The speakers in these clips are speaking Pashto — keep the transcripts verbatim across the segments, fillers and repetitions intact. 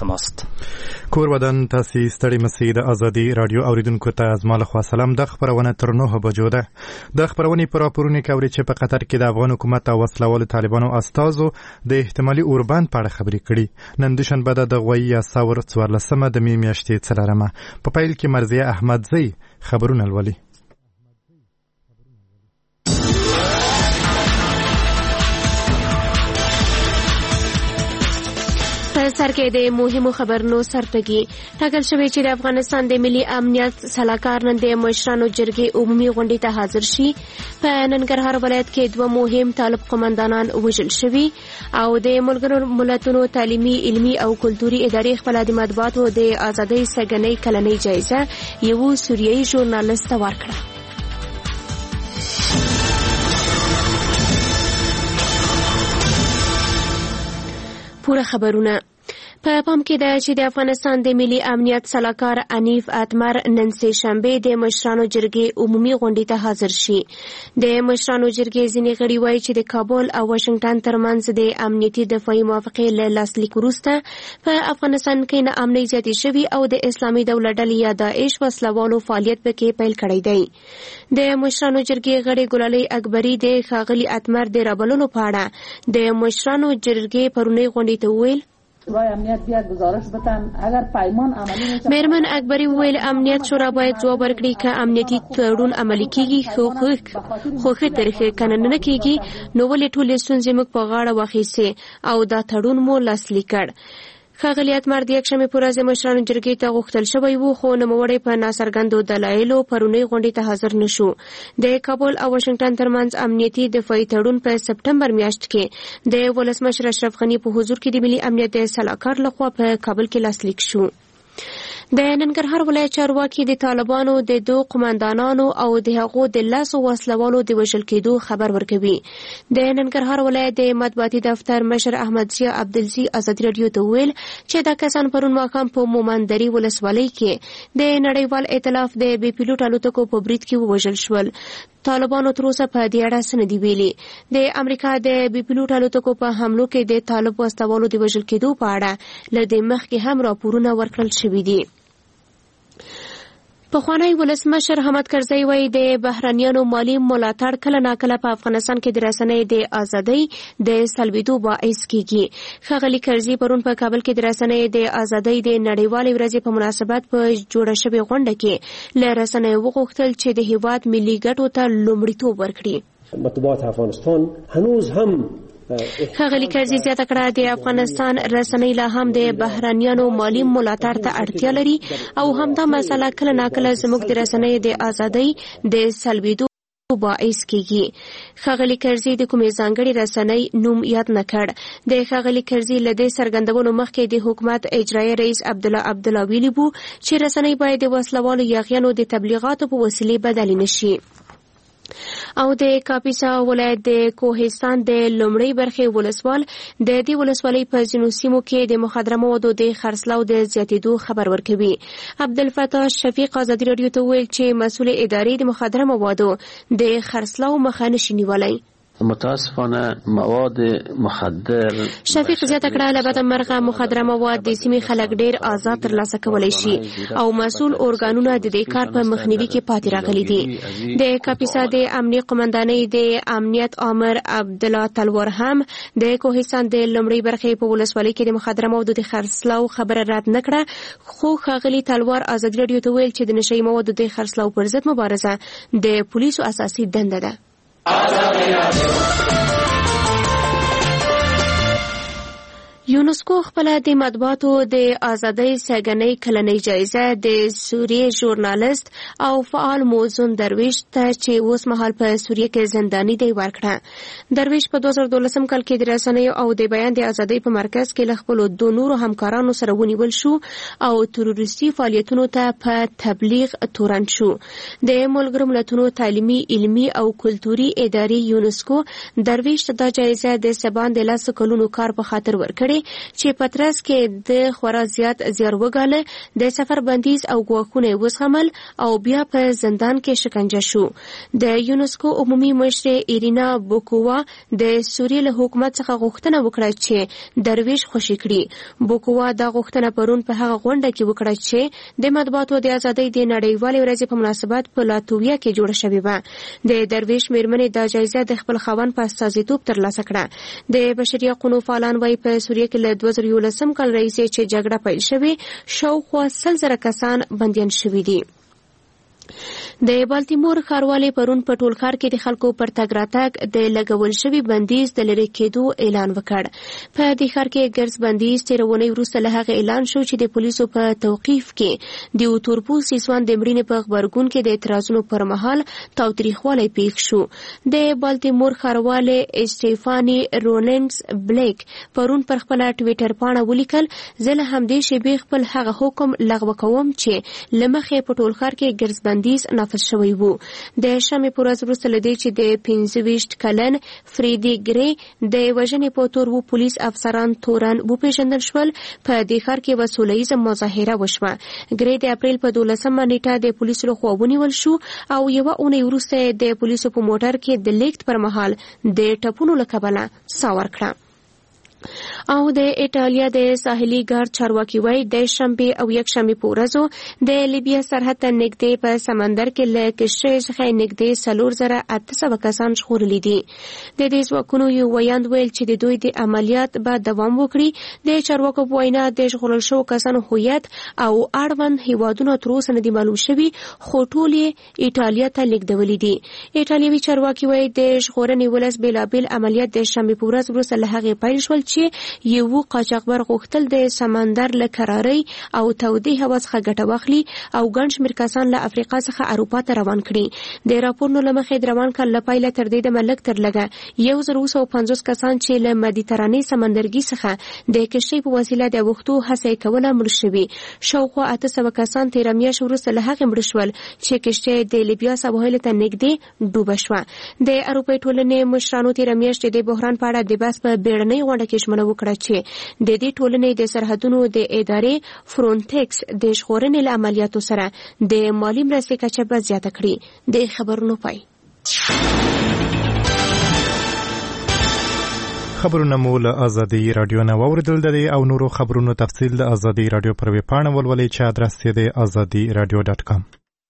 شماست. کور ودان تاسې ستړي مسئ د ازادي رادیو اوریدونکو ته از ما لخوا سلام. د خپرونه تر نهه بجو ده. د خپرونې په راپورونو کې اوري چې په قطر کې د افغان حکومت او وسلوالو طالبانو استازو د احتمالي اوربند په اړه خبرې کړي. نن دوشنبه د غوي یا ثور څوارلسمه د مې میاشتې څلورمه په پیل کې مرضیه احمدزی خبرونه لولي. سر کې د مهمو خبرونو سرټکی ټاکل شوی چې د افغانستان د ملي امنیت سلاکار نن د مشرانو جرګې عمومي غونډې ته حاضر شي. په ننګرهار ولایت کې دوه مهم طالب قومندانان وژل شوي او د ملګرو ملتونو تعلیمي علمي او کلتوري ادارې خپل د مطبوعاتو د ازادۍ سګنۍ کلنۍ جایزه یو سوریایي ژورنالیست ته ورکړه. پوره خبرونه په پام کې ده چې د افغانستان د ملي امنیت سلاکار انیف اتمر نن سه شنبه د مشرانو جرګې عمومي غونډې ته حاضر شي. د مشرانو جرګې ځینې غړي وایي چې د کابل او واشنگټن ترمنځ د امنیتي دفاعي موافقې له لاسلیک وروسته په افغانستان کې ناامنۍ زیاتې شوي او د اسلامي دولت ډلې یا داعش وسلوالو فعالیت پکې پیل کړی دی. د مشرانو جرګې غړي ګلالۍ اکبري د ښاغلي اتمر د رابللو په اړه د مشرانو جرګې پرونی غونډې ته وویل. امنیت بیا گزارش بدن اگر پیمان عملی نشه. میرمن اکبری ویل امنیت شورا باید ځواب ورکړي که امنیتي تړون عملي کیږي خو خو خو ترخه کنه نه کیږي نو ولې ټولې ستونزې موږ په غاړه واخیستې او دا تړون مو لاسلیک کړ. ښاغلي اتمر د یکشنبې په ورځ مشرانو جرګې ته غوښتل شوی و خو نوموړی په ناڅرګندو دلایلو پرونی غونډې ته حاضر نشو. د کابل او واشنگټن ترمنځ امنیتي دفاعي تړون په سپټمبر میاشت کې د ولسمشر اشرف غني په حضور کې د ملي امنیت د سلاکار لخوا په کابل کې لاسلیک شو. د ننګرهار ولایت چارواکي د طالبانو د دوه قومندانانو او د هغو د لاسو وسلوالو د وژل کېدو خبر ورکوي. د ننګرهار ولایت د مطبوعاتي دفتر مشر احمدزی عبدالزی ازادي رادیو ته ویل چې دا کسان پرون ماښام په مومندري ولسوالۍ کې د نړیوال ائتلاف د بې پیلوټ الوتکو په برید کې ووژل شول. طالبانو تر اوسه په دې اړه څه نه دي ویلي. د امریکا د بې پیلوټ الوتکو په حملو کې د طالب وسلوالو د وژل کېدو په اړه له دې مخکې هم راپورونه ورکړل شوي دي. پخوانی ولسمشر حامد کرزی وایي د بهرنیانو مالي ملاتړ کله ناکله په افغانستان کې د رسنۍ د ازادۍ د سلبېدو باعث کیږي. ښاغلي کرزي پرون په کابل کې د رسنۍ د ازادۍ د نړیوالې ورځې په مناسبت په جوړه شوې غونډه کې له رسنیو وغوښتل چې د هېواد ملي ګټو ته لومړیتوب ورکړي. مطبوعات افغانستان هنوز هم ښاغلي کرزي زیاته کړه د افغانستان رسنۍ لا هم د بهرنیانو مالي ملاتړ ته اړتیا لري او همدا مسله کله ناکله زموږ د رسنۍ د ازادۍ د سلبېدو باعث کیږي. ښاغلي کرزي د کومې ځانګړې رسنۍ نوم یاد نه کړ. د ښاغلي کرزي له دې څرګندونو مخکې د حکومت اجرایي رئیس عبدالله عبدالله ویلي وو چې رسنۍ باید د وسلوالو یاغیانو د تبلیغاتو په وسیلې بدلې نشي. او د کاپیسا ولایت د کوهستان د لومړۍ برخې ولسوال د دې ولسوالۍ په ځینو سیمو کې د مخدره موادو د خرڅلاو د زیاتېدو خبر ورکوي. عبدالفتاح شفیق ازادي رادیو ته ویل چې مسؤل ادارې د مخدره موادو د خرڅلاو مخه نشي نیولی. متاسفانه مواد مخدر شفیق زیاته کړه له بده مرغه مخدره مواد د سیمې خلک ډیر آزاد ترلاسه کولی شي او مسؤل ارګانونه د دې کار په مخنیوي کې پاتې راغلي دي. د کاپیسا د امنیت قومندانۍ د امنیت آمر عبدالله تلوار هم د کوهستان د لومړۍ برخې په ولسوالۍ کې د مخدره موادو د خرڅلاو خبره رد نه کړه خو ښاغلي تلوار ازادي رادیو ته ویل چې د نشهیي موادو د خرڅلاو پر ضد مبارزه د پولیسو اساسي دنده ده. یونسکو خپل د مطبوعاتو د ازادۍ سګنۍ کلنۍ جایزه د سوریې ژورنالیست او فعال موزون درویش ته چې اوس مهال په سوریه کې زنداني دی ورکړه. درویش په دوه زره دولسم کال کې د رسنیو او د بیان د ازادۍ په مرکز کې له خپلو دوه نورو همکارانو سره ونیول شو او تروریستي فعالیتونو ته په تبلیغ تورن شو. د ملګرو ملتونو تعلیمي علمي او کلتوري ادارې یونسکو درویش ته دا جایزه د سبان د لس کلونو کار په خاطر ورکړي چې پترس کې د خورا زیات زیار وګاله د سفر بندیز او ګواښونه وزغمل او بیا په زندان کې شکنجه شو. د یونسکو عمومي مشر ایرینا بوکووا د سوریې له حکومت څخه غوښتنه وکړه چې درویش خوشي کړي. بوکووا دا غوښتنه پرون په هغه غونډه کې وکړه چې د مطبوعاتو د ازادۍ د نړیوالې ورځې په مناسبت په لاتویا کې جوړه شوې وه. د درویش میرمنې دا جایزه د خپل خاوند په استازیتوب ترلاسه کړه. د بشري حقوقو فعالان وايي په سوریه کې له دوه زره یولسم کال راهیسې چې جګړه پیل شوې شاوخوا سل زره کسان بندیان شوي دي. د بالتیمور ښاروالۍ پرون په ټول ښار کې د خلکو پر تګ راتګ د لګول شوي بندیز د لرې کېدو اعلان وکړ. په دې ښار کې ګرځ بندیز تېره اونۍ وروسته له هغه اعلان شو چې د پولیسو په توقیف کې د یو تورپوستي ځوان د مړینې په غبرګون کې د اعتراضونو پر مهال تاوتریخوالی پیښ شو. د بالتیمور ښاروالۍ اسټیفاني رولینډز بلیک پرون پر خپله ټویټر پاڼه ولیکل، زه له همدې شېبې خپل هغه حکم لغوه کوم چې له مخې په ټول ښار کې ګرځ بندیز نافذ شوی وو. د شنبې په ورځ وروسته له دې چې د پنځه ویشت کلن فریدي ګرې د وژنې په تور وو پولیس افسران تورن وپېژندل شول، په دې ښار کې یوه سوله ییزه مظاهره وشوه. ګرې د اپریل په دولسمه نیټه د پولیسو لخوا ونیول شو او یوه اونۍ وروسته د پولیسو په موټر کې د لیکت پر مهال د ټپونو له کبله ساه ورکړه. او د ایټالیا د ساحلي ګارد چارواکي وایي د شنبې او یکشنبې په ورځو د لیبیا سرحد ته نږدې په سمندر کې له کشتیو څخه نږدې څلور زره اته سوه کسان ژغورلي دي. د دې ځواکونو یو ویاند ویل چې د دوی د عملیات به دوام وکړي. د چارواکو په وینا د ژغورل شوو کسانو هویت او اړوند هیوادونه تر اوسه نه دي معلوم شوي، خو ټول یې ایټالیا ته لیږدولي دي. ایټالیوي چارواکي وایي د ژغورنې ولس بېلابېل عملیات د شنبې په ورځ وروسته له هغې پیل شول چې یو قاچاقبر غوښتل د سمندر له کرارۍ او تودې هوا څخه ګټه واخلي او ګڼ شمېر کسان له افریقا څخه اروپا ته روان کړي. د راپورونو له مخې د روان کال له پیله تر دې دمه لږ تر لږه یو زر اوه سوه پنځوس کسان چې له مدیترانې سمندرګي څخه د کشتۍ په وسیله د اوښتو هڅه یې کوله مړه شوي. شاوخوا اته سوه کسان تېره میاشت وروسته له هغې مړه شول چې کشتۍ د لیبیا سواحلو ته نږدې ډوبه شوه. د اروپایي ټولنې مشرانو تېره میاشت د بحران په اړه د بحث په بیړنۍ غونډه کې ژمنه وکړه چې د دې ټولنې د سرحدونو د ادارې فرونټیکس د ژغورنې له عملیاتو سره د مالي مرستې کچه به زیاته کړي. د خبرونو پای. خبرونه مو له ازادي رادیو نه واوریدل. د او نورو خبرونو تفصیل د ازادي رادیو پر ویب پاڼه ولولئ چې ادرس یې د ازادي رادیو ډاټ کام.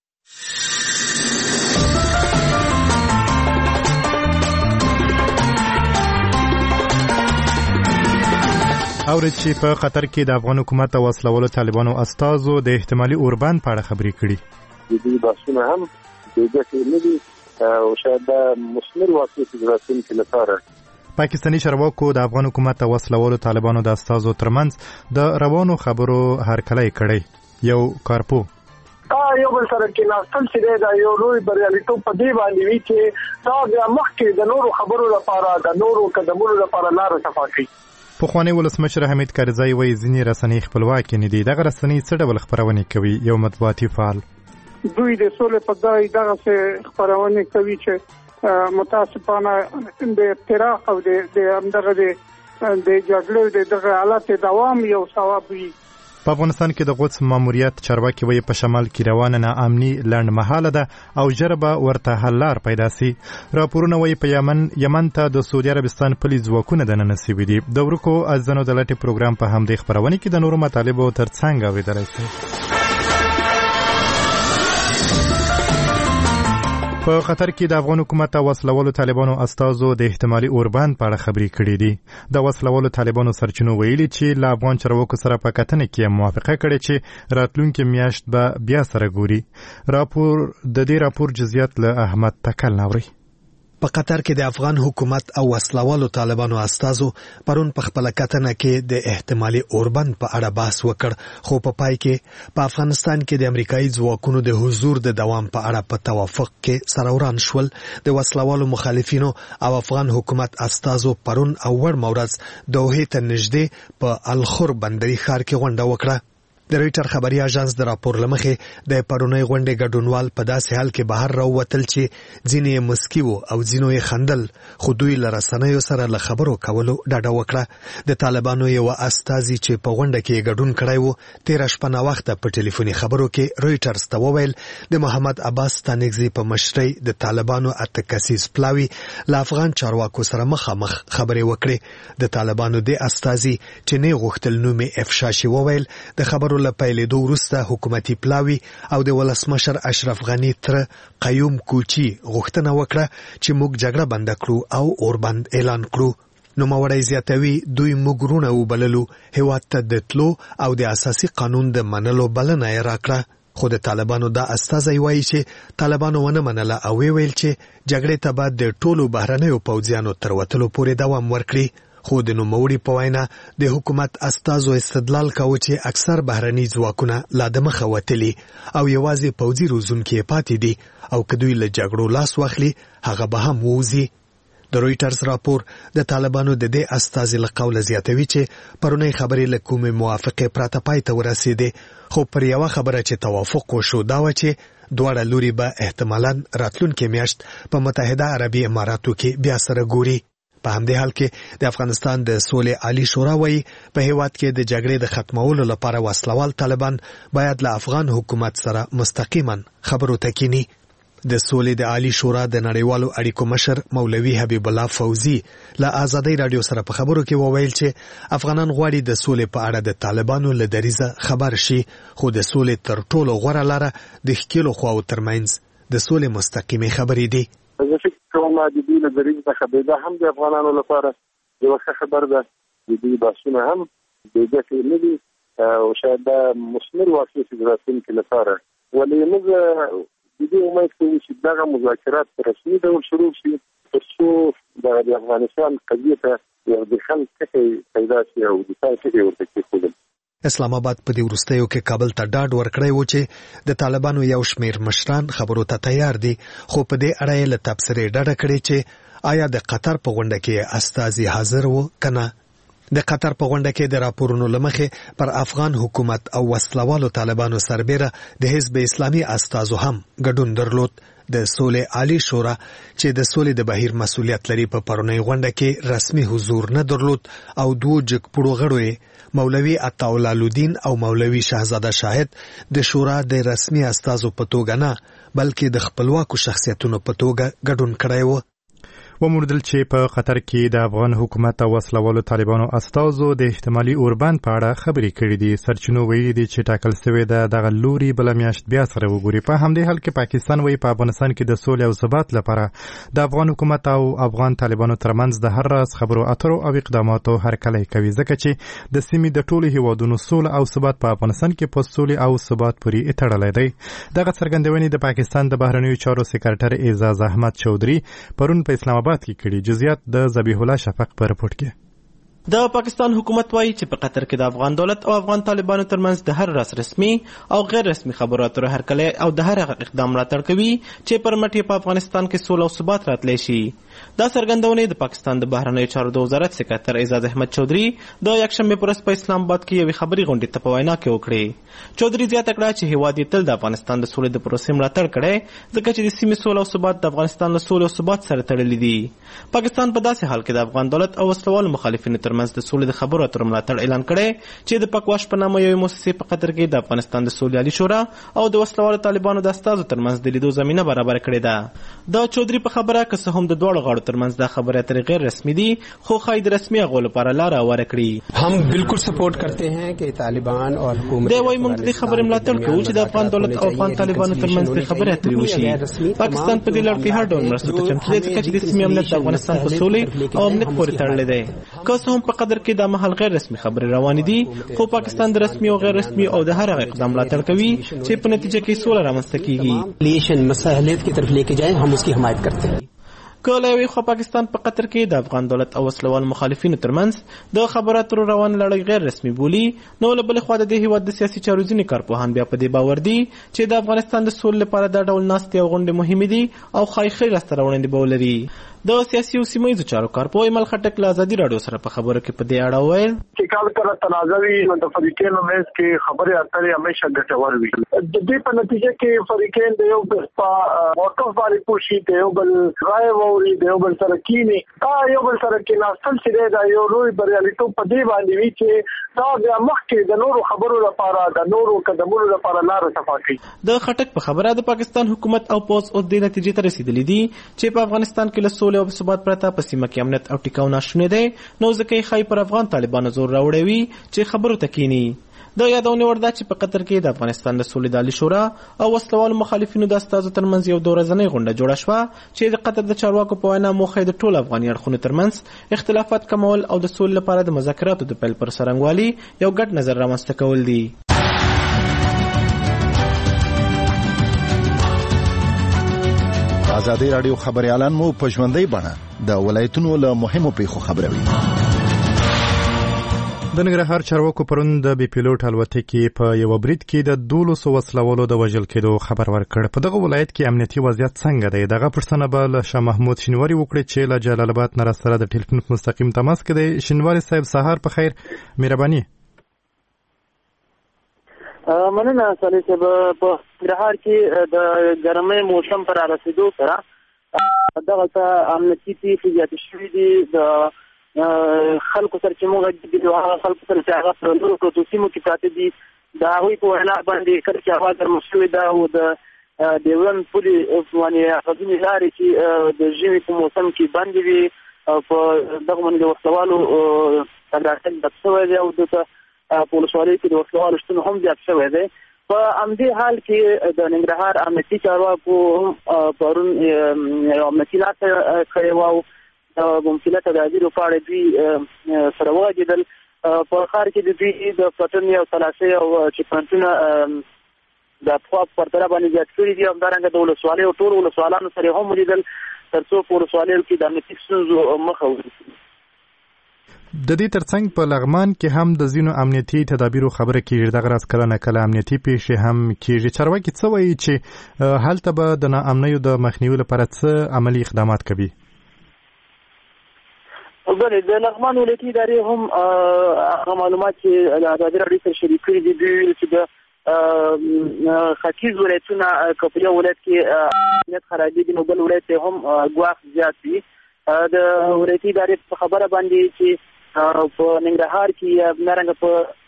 اورید چې په قطر کې د افغان حکومت او وسلوالو طالبانو استازو د احتمالي اوربند په اړه خبرې کړي. د دې بحثونه هم د ګټې نه دي او شاید د مثمر واقع راتلونکي لپاره پاکستاني چارواکو د افغان حکومت او وسلوالو طالبانو د استازو ترمنځ د روانو خبرو هرکلی کړی. یو کارپو یو بل سره کې ناستل چې دا یو لوی بریالیتوب په دې باندې وي چې دا بیا مخکې د نورو خبرو لپاره د نورو قدمونو لپاره لاره صفا کوي. پخوانی ولسمشر حمید کرزی وایي ځینې رسنۍ خپلواکې نه دي. دغه رسنۍ څه ډول خپرونې کوي؟ یو مطبوعاتي فعال دوی د سولې په ځای دغسې خپرونې کوي چې متاسفانه د افتراق او د همدغه د جګړې د دغه حالت دوام یو سبب وي. په افغانستان کې د قدس ماموریت چارواکي وایي په شمال کې روانه ناامني لنډ مهاله ده او ژر به ورته حل لار پیدا سي. راپورونه وایي په یمن یمن ته د سعودي عربستان پلي ځواکونه دننه سوي دي. د ورکو ازنو د لټې پروګرام په همدې خپرونې کې د نورو مطالبو تر څنګ اورېدلی شئ. په قطر کې د افغان حکومت او وسلوالو طالبانو استازو د احتمالي اوربند په اړه خبرې کړې دي. د وسلوالو طالبانو سرچینو ویلي چې له افغان چارواکو سره په کتنه کې موافقه کړې چې راتلونکي میاشت به بیا سره ګوري. راپور د دې راپور جزئیات له احمد تکل ناوري. په قطر کې د افغان حکومت او وسلوالو طالبانو استازو پرون په خپل کتنه کې د احتمالي اوربند په اړه بحث وکړ، خو په پای کې په افغانستان کې د امریکایي ځواکونو د حضور د دوام په اړه په توافق کې سره وران شول. د وسلوالو مخالفینو او افغان حکومت استازو پرون او ور مورز دوحې ته نږدې په الخور بندري ښار کې غونډه وکړه. د رويټر خبري اژانس د راپور لمخې د پرونی غونډې ګډونوال په داسې حال کې بهر راووتل چې ځینې مسکی وو او ځینو یې خندل، خو دوی له رسنیو سره له خبرو کولو ډډه وکړه. د طالبانو یو استازي چې په غونډه کې ګډون کړی وو تېره شپه ناوخته په ټلیفوني خبرو کې رويټرز ته وویل د محمد عباس ستانکزي په مشرۍ د طالبانو اته کسیز پلاوي له افغان چارواکو سره مخامخ خبرې وکړې. د طالبانو د استازي چې نه غوښتل نوم افشا شي وویل د خبرو له پیلېدو وروسته حکومتي پلاوي او د ولسمشر اشرف غني تر قیوم کوچي غوښتنه وکړه چې موږ جګړه بند کړو او اوربند اعلان کړو. نوموړی زیاتوي دوی موږ رونه وبللو، هېواد ته د تلو او د اساسي قانون د منلو بلنه یې راکړه. خو د طالبانو دا استازی وایي چې طالبانو ونه منله او ویل چې جګړې ته به د ټولو بهرنیو پوځیانو تر وتلو پورې دوام ورکړي. خو د نوموړي په وینا د حکومت استازو استدلال کاوه چې اکثر بهرني ځواکونه لا د مخه وتلي او یوازې پوځي روزونکي پاتې دي او که دوی له جګړو لاس واخلي هغه به هم ووځي. د رويټرز راپور د طالبانو د دې استازي له قوله زیاتوي چې پرونی خبرې له کومې موافقې پرته پای ته ورسېدې، خو پر یوه خبره چې توافق وشو دا و چې دواړه لوري به احتمالاً راتلونکې میاشت په متحده عربي اماراتو کې بیا سره ګوري. په همدې حال کې د افغانستان د سولې عالی شورا وایي په هیواد کې د جګړې د ختمولو لپاره وسلوال طالبان باید له افغان حکومت سره مستقیما خبرو ته کینی. د سولې د عالی شورا د نړیوالو اړیکو مشر مولوي حبیب الله فوزي له آزادۍ رادیو سره په خبرو کې وویل چې افغانان غواړي د سولې په اړه د طالبانو له دریزه خبر شي، خو د سولې تر ټولو غوره لاره د ښکېلو خواو ترمنځ د سولې مستقیمې خبرې دي. زه فکر کوم د دې له دریځ څخه بېدا هم د افغانانو لپاره یوه ښه خبر ده. د دې بحثونه هم بې ګټې نه دي او شاید دا مثمر واقع شي د راتلونکي لپاره. ولې موږ د دې امید کوو چې دغه مذاکرات په رسمي ډول شروع شي تر څو د افغانستان قضیې ته یو دخل ټکی پیدا شي او دفاع ټکی ورته کېښودل. اسلام آباد په دې وروستیو کې کابل ته ډاډ ورکړی و چې د طالبانو یو شمیر مشران خبرو ته تیار دي، خو په دې اړه یې له تبصرې ډډه کړې چې آیا د قطر په غونډه کې استازي حاضر و که نه. د قطر په غونډه کې د راپورونو له مخې پر افغان حکومت او وسلوالو طالبانو سربیره د حزب اسلامي استازو هم ګډون درلود. د سولې عالی شورا چې د سولې د بهیر مسؤلیت لري په پرونی غونډه کې رسمي حضور نه درلود او دوه جګپړو غړو مولوي عطاءالله الدین او مولوي شهزاده شاهد د شورا د رسمي استازو په توګه نه بلکې د خپلواکو شخصیتونو په توګه ګډون کړی و. وموندل چې په قطر کې د افغان حکومت او وسلوالو طالبانو استازو د احتمالي اوربند په اړه خبرې کړې دي. سرچینو ویلي دي چې ټاکل شوې ده دغه لوري بله میاشت بیا سره وګوري. په همدې حال کې پاکستان وایي په افغانستان کې د سولې او ثبات لپاره د افغان حکومت او افغان طالبانو ترمنځ د هر راز خبرو اترو او اقداماتو هرکلی کوي، ځکه چې د سیمې د ټولو هیوادونو سوله او ثبات په افغانستان کې په سولې او ثبات پورې تړلی دی. دغه څرګندونې د پاکستان د بهرنیو چارو سکرټر اعزاز احمد چودھری پرون په اسلام آباد کې کړي. جزئیات د ذبیح الله شفق په رپورټ کې. د پاکستان حکومت وایي چې په قطر کې د افغان دولت او افغان طالبانو ترمنځ د هر راز رسمي او غیر رسمي خبرو اترو هرکلی او د هر هغه اقدام ملاتړ کوي چې پر مټ په افغانستان کې سوله او ثبات راتلی شي. دا څرګندونې د پاکستان د بهرنیو چارو د وزارت سکرټر اعزاز احمد چودھری د یکشنبې په ورځ په اسلام آباد کې یوې خبري غونډې ته په وینا کې وکړې. چودھری زیاته کړه چې هیواد یې تل د افغانستان د سولې د پروسې ملاتړ کړی، ځکه چې د سیمې سوله او ثبات د افغانستان له سولې او ثبات سره تړلي دي. پاکستان په داسې حال کې د افغان دولت او وسلوالو مخالفینو ترمنځ د سولې د خبرو اترو ملاتړ اعلان کړی چې د پکواش په نامه یوې مؤسسې په قطر کې د افغانستان د سولې عالی شورا او د وسلوالو طالبانو د استازو ترمنځ د لیدو زمینه برابر کړې ده. د چودھری په خبره که څه هم د دواړو غاړو ترمنځ دا خبرې اترې غیر رسمي دي، خو ښایي د رسمي هغو لپاره لاره هواره کړي. هم بالکل سپورټ کرتے ہیں کہ طالبان اور حکومت دی وایي موږ د دې خبرې ملاتړ کوو چې د افغان دولت او افغان طالبانو ترمنځ د خبرې اترې وشي. پاکستان په دې لړ کې هر ډول مرستو ته چمتو دی، ځکه چې د سیمې امنیت د افغانستان په سولې او امنیت پورې تړلی دی. که څه هم په قطر کې دا مهال غیر رسمي خبرې روانې دي، خو پاکستان د رسمي او غیر رسمي او د هر هغه اقدام ملاتړ کوي چې په نتیجه کې سوله رامنځته کیږي. لیشن مساحلیت کی طرف لے کے جائیں، ہم اس کی حمایت کرتے ہیں. که له یوې خوا پاکستان په قطر کې د افغان دولت او وسلوال مخالفینو ترمنځ د خبرو اترو روان لړۍ غیر رسمي بولي، نو له بلې خوا د دې هیواد د سیاسي چارو ځینې کارپوهان بیا په دې باور دي چې د افغانستان د سولې لپاره دا ډول ناستې او غونډې مهمې دي او ښایي ښې لاسته راوړنې به ولري. د سیاسي او سیمه ییزو چارو کارپوه ایمل خټک له ازادي راډیو سره په خبرو کې په دې اړه وویل چې کله کله تنازعي د فریقینو منځ کې خبرې اترې همیشه ګټور وي. د دې په نتیجه کې فریقین د یو بل په موقف باندې پوښي، د یو بل رائے ووري، د یو بل سره کینی دا یو بل سره کې ناستل چې دا یو لوی بریالیتوب په دې باندې وي چې دا بیا مخکې د نورو خبرو لپاره د نورو قدمونو لپاره لار صفا کوي. د خټک په خبره د پاکستان حکومت او پوز او د نتیجې ته رسیدلې دي چې په افغانستان کې له سولې او ثبات پرته په سیمه کې امنیت او ټیکاو ناشونی دی، نو ځکه یې ښایي پر افغان طالبانو زور راوړی وي چې خبرو ته کینی. د یادونې وړ ده چې په قطر کې د افغانستان د سولې د عالي شورا او وسلوالو مخالفینو د استازو ترمنځ یو دوه ورځنۍ غونډه جوړه شوه چې د قطر د چارواکو په وینا موخه د ټولو افغاني اړخونو ترمنځ اختلافات کمول او د سولې لپاره د مذاکراتو د پیل پر سرنګوالي یو ګډ نظر رامنځته کول دي. ازادي راډیو خبريالان مو په ژوندۍ بڼه د ولایتونو له مهمو پیښو خبروي. د ننګرهار چارواکو پرون د بي پیلوټ الوتکې په یو برید کې د دولسو وسلوالو د وژل کېدو خبر ورکړ. په دغه ولایت کې امنیتي وضعیت څنګه دی؟ دغه پوښتنه به له شاه محمود شینواري وکړي چې له جلال آباد نه راسره د ټلیفون مستقیم تماس کې دی. شینواري صاحب سهار په خیر، مهرباني. مننه صالح صاحب. په ننګرهار کې د ګرمۍ موسم پر رسیدو سره دغه امنیتي پیښې زیاتې شوې دي. د خلکو سره چې موږ د هغه خلکو سره چې هغه په نورو پروتو سیمو کې پراته دي د هغوی په وینا باندې کله چې هوا ګرمه شوې ده او د ډیورنډ پولې باندې هغه ځینې لارې چې د ژمي په موسم کې بندې وي په دغه باندې د وسلوالو تګ راتګ ډک شوی دی او دلته په ولسوالۍ کې د وسلوالو شتون هم زیات شوی دی. په همدې حال کې د ننګرهار امنیتي چارواکو پرون یو امنیتي لاسته کړې وه د ممکنه تدابیرو په اړه دوی سره وغږېدل. په ښار کې د دوی د پټنې او تلاشۍ او چیکپوینټونه د پخوا په پرتله باندې زیات کړي دي. همدارنګه د ولسوالیو او ټولو ولسوالانو سره هم ولیدل تر څو په ولسوالیو کې د امنیتي ستونزو مخه ونیسي. د دې ترڅنګ په لغمان کې هم د ځینو امنیتي تدابیرو خبره کېږي. دغه راز کله نه کله امنیتي پیښې هم کېږي. چارواکي څه وایي چې هلته به د ناامنیو د مخنیوي لپاره څه عملي اقدامات کوي؟ بله، د لغمان ولایتي ادارې هم هغه معلومات چې د ازادي راډیو سره شریک کړي دي دوی ویل چې د ختیځ ولایتونه که په یو ولایت کې امنیت خرابېږي نو بل ولایت هم ګواښ زیات وي. د ولایتي ادارې په خبره باندې چې په ننګرهار کې یا همدارنګه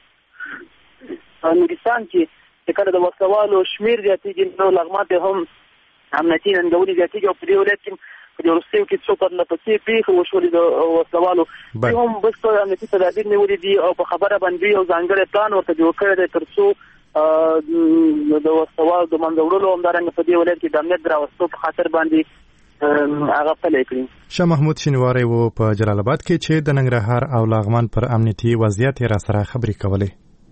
په نورستان کې چې کله د وسلوالو شمېر زیاتېږي نو لغمان ته هم امنیتي ننګونې زیاتېږي او په دې ولایت کې په دې وروستیو کې څو پرله پسې پیښې وشولې د وسلوالو دوی هم بشپړ امنیتي تدابیر نیولي دي او په خبره باندې یو ځانګړی پلان ورته جوړ کړی دی تر څو د وسلوالو د منځه وړلو همدارنګه په دې ولایت کې د امنیت د راوستو په خاطر باندې هغه پلی کړي. شاه محمود شینواری و په جلال آباد کې چې د ننګرهار او لغمان پر امنیتي وضعیت را سره خبرې کولې.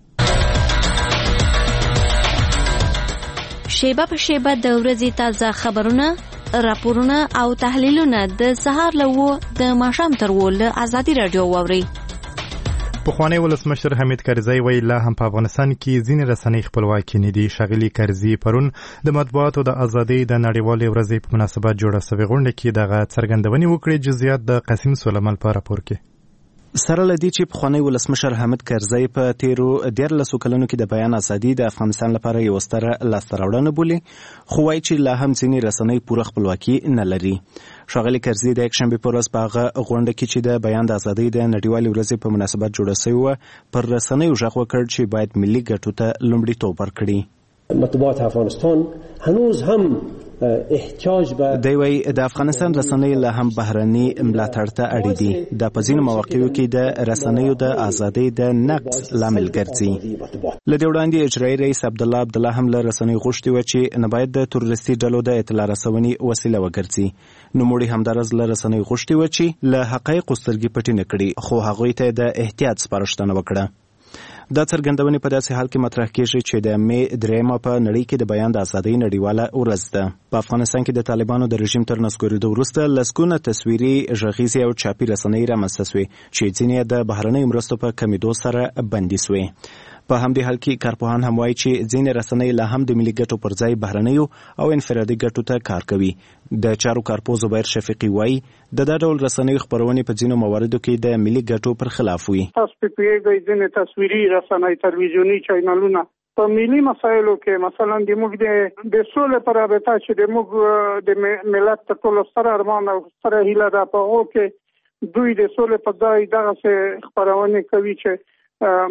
شیبه په شیبه د ورځې تازه خبرونه، راپورونه او تحلیلونه د سهار له وو د ماښام تر وو له ازادي راډیو واوري. پخوانی ولسمشر حمید کرزی وی لا هم په افغانستان کې ځینې رسنۍ خپلواکي نه دي. ښاغلي کرزي پرون د مطبوعاتو د ازادۍ د نړیوالې ورځې په مناسبت جوړه شوې غونډه کې دغه څرګندونې وکړې. جزئیات د قاسم سلیمان په راپور کې. سره لدی چې پخوانی ولسمشر حامد کرزی په تیرو دیارلسو کلونو کې د بیان ازادي د افغانستان لپاره یو ستره لاسته راوړنه بولي، خو وایي چې لا هم ځینې رسنۍ پوره خپلواکي نه لري. ښاغلي کرزي د یکشنبې په ورځ په هغه غونډه کې چې د بیان د ازادۍ د نړیوالې ورځې په مناسبت جوړه شوې وه پر رسنیو غږ وکړ چې باید ملي ګټو ته لومړیتوب ورکړي. مطبوعات افغانستان هنوز هم احتیاج به دی وی د افغانستان رسنۍ له هم بهرني ملاتړ ته اړ دي. د پځینو مواقعو کې د رسنیو د ازادۍ د نقص لامل ګرځي. له دې وړاندې اجرایي رئیس عبدالله عبدالله هم له رسنیو غوښتي و چې نه باید د تروریستي ډلو د اطلاع رسونې وسیله وګرځي. نوموړي همدارس له رسنیو غوښتي و چې له حقایقو سترګې پټې نه کړي، خو هغوی ته د احتیاط سپارښتنه وکړه. دا څرګندونې په داسې حال کې مطرح کېږي چې د مې دریمه په نړۍ کې د بیان د ازادۍ نړیواله ورځ ده. په افغانستان کې د طالبانو د رژیم تر نسکورېدو وروسته لسګونه تصویري، غږیزې او چاپي رسنۍ رامنځته شوې چې ځینې د بهرنیو مرستو په کمېدو سره بندي شوې. په همدې حال کې کارپوهان هم وایي چې ځینې رسنۍ لا هم د ملي ګټو پر ځای بهرنیو او انفرادي ګټو ته کار کوي. د چارو کارپوه زبیر شفیقي وایي د دا ډول رسنیو خپرونې په ځینو مواردو کې د ملي ګټو پر خلاف وي. تاسو په پیږئ ځینې تصویري رسنۍ تلویزیونی چینلونه په ملي مسایلو کې مثلا د موږ د د سولې پر رابطه چې د موږ د ملت ته ټول سره ارمان او سره هیله ده په هغو کې دوی د سولې په ځای دغسې خپرونې کوي چې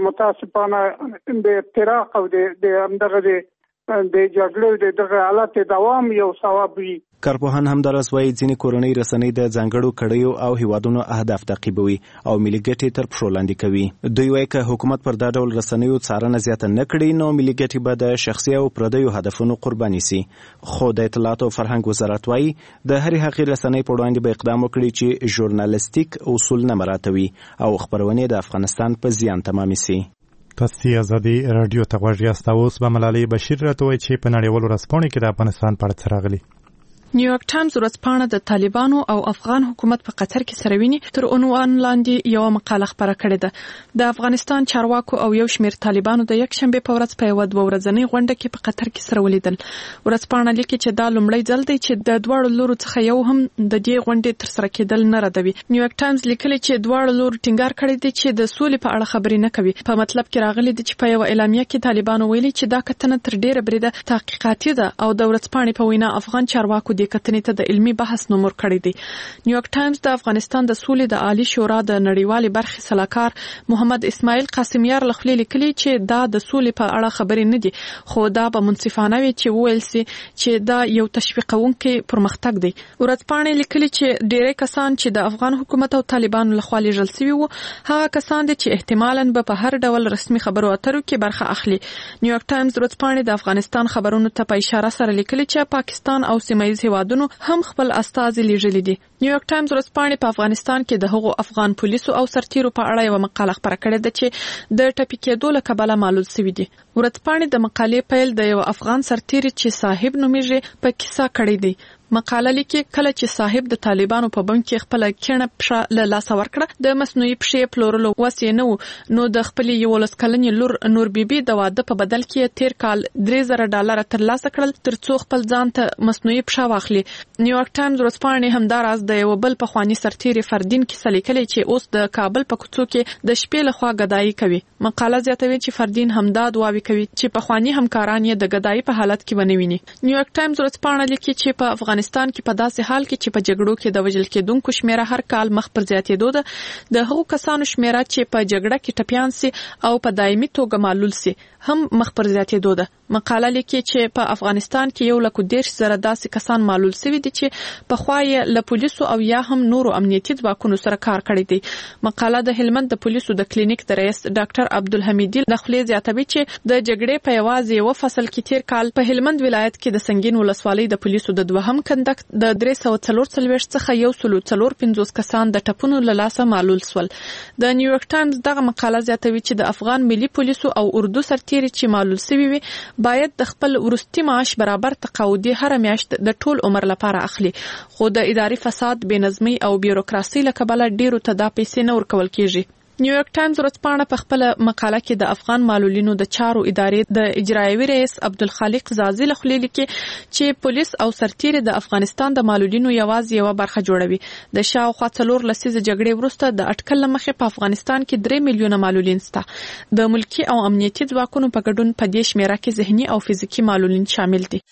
متاسفانه د افتراق او د همدغه د د جګړې د دغه حالت دوام یو ثواب وي. کارپوهان هم دراس وایي ځینې کورنۍ رسنۍ د ځانګړو کړیو او هیوادونو اهداف تعقیبوي او ملي ګټې تر پښو لاندې کوي. دوی وایي که حکومت پر دا ډول رسنیو څارنه زیاته نه کړي نو ملي ګټې به د شخصي او پردیو هدفونو قرباني سي. خو د اطلاعات او فرهنګ وزارت وایي د هرې هغې رسنۍ په وړاندې به اقدام وکړي چې ژورنالیستیک اصول نه مراعاتوي او خپرونې د افغانستان په زیان تمامې سي. تاسو ازادي رادیو ته غوږ یاست. اوس به ملالۍ بشیر راته وایي چې په نړیوالو ورځپاڼو کې د افغانستان په اړه څه راغلي. نیویارک ټایمز ورځپاڼه د طالبانو او افغان حکومت په قطر کې سره ویني تر عنوان لاندې یو مقاله خبره کړې ده. د افغانستان چارواکو او یو شمېر طالبانو د یک شنبه په ورځ په یو دوه ورځنۍ غونډه کې په قطر کې سره ولیدل. ورځپاڼه لیکي چې دا لومړی ځل دی چې د دواړو لورو څخه یو هم د دې غونډې تر سره کېدل نه ردوي. نیویارک ټایمز لیکلي چې دواړو لورو ټینګار کړی دی چې د سولې په اړه خبرې نه کوي. په مطلب کې راغلي دي چې په یو اعلامیه کې طالبانو ویلي چې دا کتنه تر ډیره بریده تحقیقاتي ده او د ورځپاڼې په وینا افغان چارواکو د کتنې ته د علمي بحث نومور کړی دی. نیویارک ټایمز د افغانستان د سولې د عالی شورا د نړیوالې برخې سلاکار محمد اسماعیل قاسمیار لخوا لیکلي چې دا د سولې په اړه خبرې نه دي خو دا به منصفانه وي چې وویل سي چې دا یو تشویقونکي پرمختګ دی. ورځپاڼې لیکلي چې ډېری کسان چې د افغان حکومت او طالبانو لخوا لیږل شوي وو هغه کسان دي چې احتمالاً به په هر ډول رسمي خبرو اترو کې برخه اخلي. نیویارک ټایمز ورځپاڼې د افغانستان خبرونو ته په اشاره سره لیکلي چې پاکستان او سیمه ییز هیوادونو هم خپل استازي لیږلي دي. نیویارک ټایمز ورځپاڼې په افغانستان کې د هغو افغان پولیسو او سرتیرو په اړه یو مقاله خبره کړې ده چې د ټپي کېدو له کبله معلول شوي دي. ورځپاڼې د مقالې پیل د یو افغان سرتیري چې صاحب نومیږي په کیسه کړی دی. مقاله لیکي کله چې صاحب د طالبانو په بم کې خپل کڼه پښه له لاسه ورکړه د مصنوعي پښې پلورلو وس یې نه و نو د خپل یولس کلنې لور نور بیبي د واده په بدل کې تیر کال درې زره ډالر ترلاسه کړل ترڅو خپل ځان ته مصنوعي پښه واخلي. نیویارک ټایمز ورځپاڼې همداراز د یو بل پخواني سرتیري فردین کیسه لیکلې چې اوس د کابل په کوڅو کې د شپې لخوا ګدایي کوي. مقاله زیاتوي چې فردین همدا دعاوې کوي چې پخواني همکاران یې د ګدایي په حالت کې ونه ویني. نیویارک ټایمز ورځپاڼه لیکي چې په افغانستان کې په داسې حال کې چې په جګړو کې د وژل کېدونکو شمیره هر کال مخ پر زیاتېدو ده د هغو کسانو شمیره چې په جګړه کې ټپیان سي او په دایمي توګه معلول سي هم مخ پر زیاتېدو ده. مقاله لیکي چې په افغانستان کې یو لک دېرش زره داسې کسان معلول شوي دي چې پخوا یې له پولیسو او یا هم نورو امنیتي ځواکونو سره کار کړی دی. مقاله د هلمند د پولیسو د کلینیک د رئیس ډاکټر عبدالحمیدي له خولې زیاتوي چې د جګړې په یوازې یو فصل کې تیر کال په هلمند ولایت کې د سنگین ولسوالۍ د پولیسو د دوهم کندک د درې سوه څلور څلوېښت څخه یو سلو څلور پنځوس کسان د ټپونو له لاسه معلول شول. د نیویارک ټایمز دغه مقاله زیاتوي چې د افغان ملي پولیسو او اردو سرتیري چې معلول شوي وي باید د خپل وروستي معاش برابر تقاعدي هر میاشت د ټول عمر لپاره اخلي خو د اداري فساد بې نظمۍ او بیوروکراسۍ له کبله ډیرو ته دا پیسې نه ورکول کیږي. نیویارک ټایمز ورځپاڼه په خپل مقاله کې د افغان معلولینو د چارو ادارې د اجرایوي رئیس عبدالخالق زازي له خولې لیکي چې پولیس او سرتیري د افغانستان د معلولینو یوازې یوه برخه جوړوي. د شاوخوا څلور لسیزې جګړې وروسته د اټکل له مخې په افغانستان کې درې میلیونه معلولین شته. د ملکي او امنیتي ځواکونو په ګډون په دې شمیره کې ذهني او فزیکي معلولین شامل دي.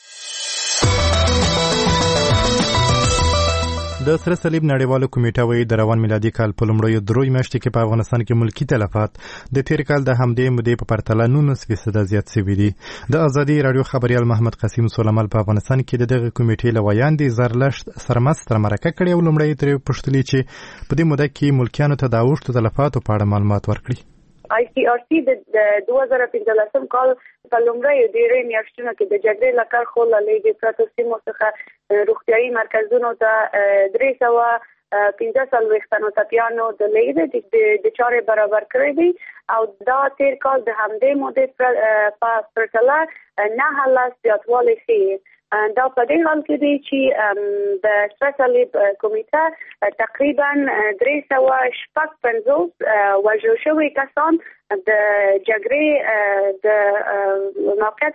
د سره صلیب نړیواله کمیټه وایي د روان میلادي کال په لومړیو دروي میاشتو کې په افغانستان کې ملکی تلفات د تیر کال د همدې مودې په پرتله نولس فیصده زیات شوي دي. د ازادي رادیو خبريال محمد قاسم سولمل په افغانستان کې د دغه کمیټې له ویاندې زرلښت سرمست مرکه کړې او لومړی ترې پوښتلي چې په دې موده کې ملکیانو ته د اوښتو تلفاتو په اړه معلومات ورکړي. آی سی آر سی د دوه زره پنځلسم کال په لومړیو ډېرې میاشتونو کې د جګړې له کرښو له لرې پرتو سیمو څخه روغتیايي مرکزونو ته درې سوه پنځه څلوېښت تنو ټپیانو د لرې د چارې برابر کړی دی او دا تیر کال د همدې مودې په پرتله نهه لاس زیاتوالی ښیي. دا په دې حال کې دی چې د سره صلیب کمیټه تقریبا درې سوه شپږ پنځوس وژل شوي کسان د جګړې د موقعیت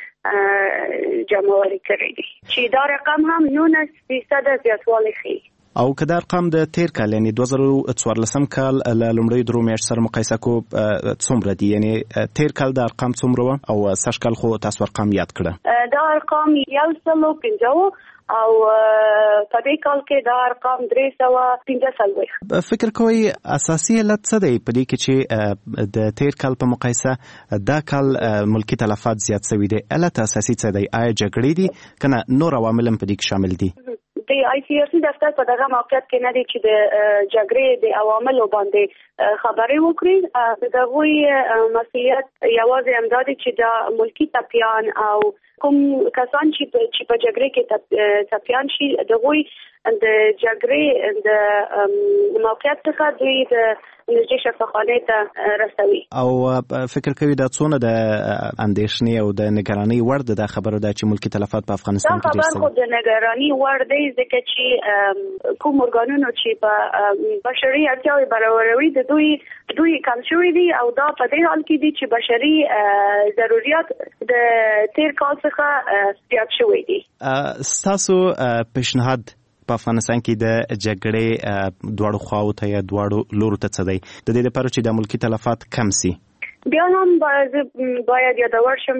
څخه جمعواري کړی دي چې دا رقم هم نولس فیصد زیاتوالی ښیي. او که دا ارقام د تیر کال یعنی دوه زره څوارلسم کال له لومړۍ درو میاشتو سره مقایسه کو څومره دي؟ یعنی تیر کال د ارقام څومره وه او سږ کال خو تاسو ارقام یاد کړه؟ دا ارقام یو سل او پنځه او په دې کال کې دا ارقام درې سوه پنځه څلوېښت. فکر کوئ اساسي علت څه دی په دې کې چې د تیر کال په مقایسه دا کال ملکي تلفات زیات شوي دي؟ علت اساسي څه دی؟ آیا جګړې دي که نه نور عوامل هم په دې کې شامل دي؟ د آی سی آر سی دفتر په دغه موقعیت کې نه دی چې د جګړې د عواملو باندې خبرې وکړي. د هغوی مسؤلیت یوازې همدا دی چې د ملکي ټپیان او کوم کسان چې چې په جګړې کې ټپیان شي د هغوی د جګړې د موقعیت څخه دوی د نږدې شفاخانې ته رسوي. او فکر کوي دا څونه د اندېښنې او د نگرانۍ وړ ده دا خبره ده چې ملکي تلفات په افغانستان کې ډېر دا خبر خو د نگرانۍ وړ دی ځکه چې کوم ارګانونو چې په بشري اړتیاوې برابروي د دوی دوی کم شوي دي او دا په دې حال کې دي چې بشري ضرورت د تیر کال څخه زیات شوي دي. ستاسو پیشنهاد په افغانستان کې د جګړې دواړو خواو ته یا دواړو لورو ته څه دی د دې لپاره چې د ملکي تلفات کم سي؟ بیا هم باید یادور شم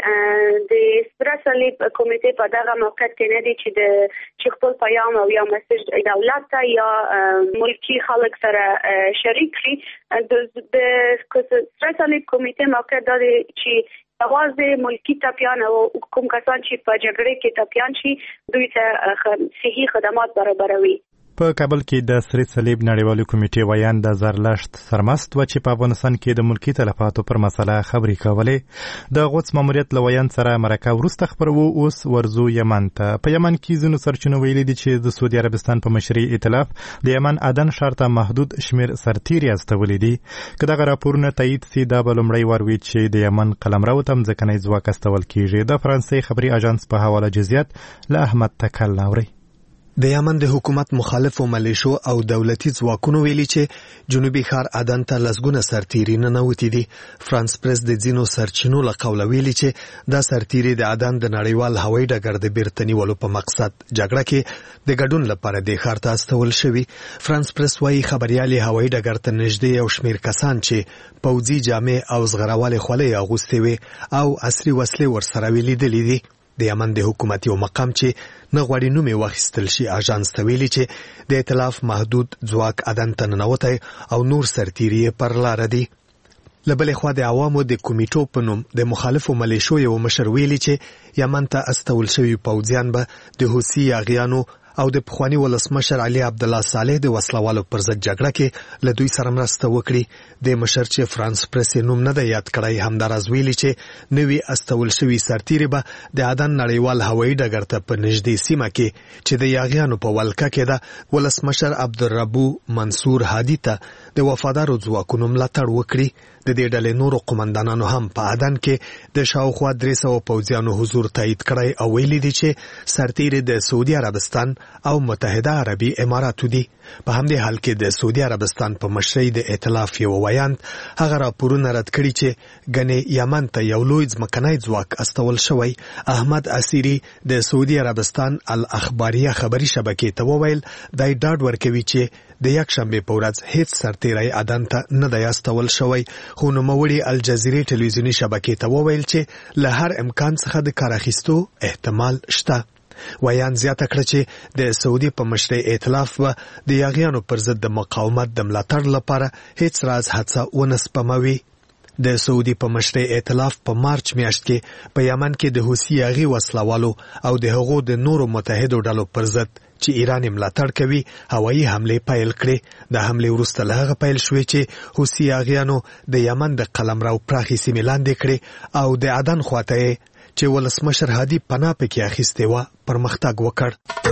چې د سره صلیب کمیټې په دغه موقعیت کې نه دی چې د چې خپل پیام او یا مسیج دولت ته یا ملکي خلک سره شریک کړي. د سره صلیب کمیټې موقعیت دا دی چې یوازې ملکي ټپیان او کوم کسان چې په جګړې کې ټپیان شي دوی ته صحي خدمات برابروي. په کابل کې د سره صلیب نړیوالې کمیټې ویان د زرلښت سرمست و چې په افغانستان کې د ملکي تلفاتو پر مسله خبرې کولې. د غوڅ ماموریت له ویان سره مرکه وروسته خبرو اوس ورزو یمن ته. په یمن کې ځینو سرچینو ویلي دي چې د سعودي عربستان په مشرۍ ائتلاف د یمن عدن ښار ته محدود شمیر سرتیري استولي دي. که دغه راپورونه تایید سي دا به لومړی وار وي چې د یمن قلمرو ته مځکنی ځواک استول کیږي. د فرانسې خبري اژانس په حواله جزئیات له احمد تکل اوري. د یمن د حکومت مخالفو ملیشو او دولتي ځواکونو ویلي چې جنوبي ښار عدن ته لسګونه سرتیري ننوتي دي. فرانس پریس د ځینو سرچینو له قوله ویلي چې دا سرتیري د عدن د نړیوال هوایي ډګر د بیرته نیولو په مقصد جګړه کې د ګډون لپاره د ښار ته استول شوي. فرانس پریس وايي خبريالي هوایي ډګر ته نږدې یو شمېر کسان چې پوځي جامې او زغروالې خولۍ اغوستې وي او عصري وسلې ورسره لیدلې دي. د یمن د حکومت یو مقام چې نه غواړي نوم یې واخیستل شي اژانس ته ویلي چې د ائتلاف محدود ځواک عدن ته ننوتی او نور سرتیري پر لاره دي. له بلې خوا د عوامو د کمیټو په نوم د مخالفو ملیشو یو مشر ویلي چې یمن ته استول شوي پوځیان به د حوثي یاغیانو او د پخواني ولسمشر علي عبدالله صالح د وسلوالو پر ضد جګړه کې له دوی سره مرسته وکړي. د مشر چې فرانس پریس نوم نه دی یاد کړی همداراز ویلي چې نوي استول شوي سرتیري به د عدن نړیوال هوایي ډګر ته په نږدې سیمه کې چې د یاغیانو په ولکه کې ده ولسمشر عبدالربو منصور هادي ته د وفادارو ځواکونو ملاتړ وکړي. د دې ډلې نورو قومندانانو هم په عدن کې د شاوخوا درې سوه پوځیانو حضور تایید کړی او ویلي دي چې سرتیري د سعودي عربستان او متحده عربي اماراتو دي. په همدې حال کې د سعودي عربستان په مشرۍ د ائتلاف یو ویان هغه راپورونه رد کړي چې ګنې یمن ته یو لوی ځمکنی ځواک استول شوی. احمد اسیری د سعودي عربستان الاخباریه خبري شبکې ته وویل دای ډاډ ورکوي چې د یکشنبې په ورځ هیڅ سرتیری عدن ته نه دی استول شوی. خو نوموړي الجزیرې ټلویزیوني شبکې ته وویل چې له هر امکان څخه د کار اخیستو احتمال شته. ویان زیاته کړه چې د سعودي په مشرۍ ائتلاف به د یاغیانو پر ضد د مقاومت د ملاتړ لپاره هیڅ راز هڅه ونه سپموي. د سعودي په مشرۍ ائتلاف په مارچ میاشت کې په یمن کې د حوثي یاغي وسلوالو او د هغو د نورو متحدو ډلو پر ضد چې ایران ملاتړ کوي هوایي حملې پیل کړې. د حملې وروسته له هغه پیل شوې چې حوثي یاغیانو د یمن د قلمرو پراخې سیمې لاندې کړې او د عدن خواته چې ولسمشر هادي پناه پکې اخیستې وه پرمختګ وکړ.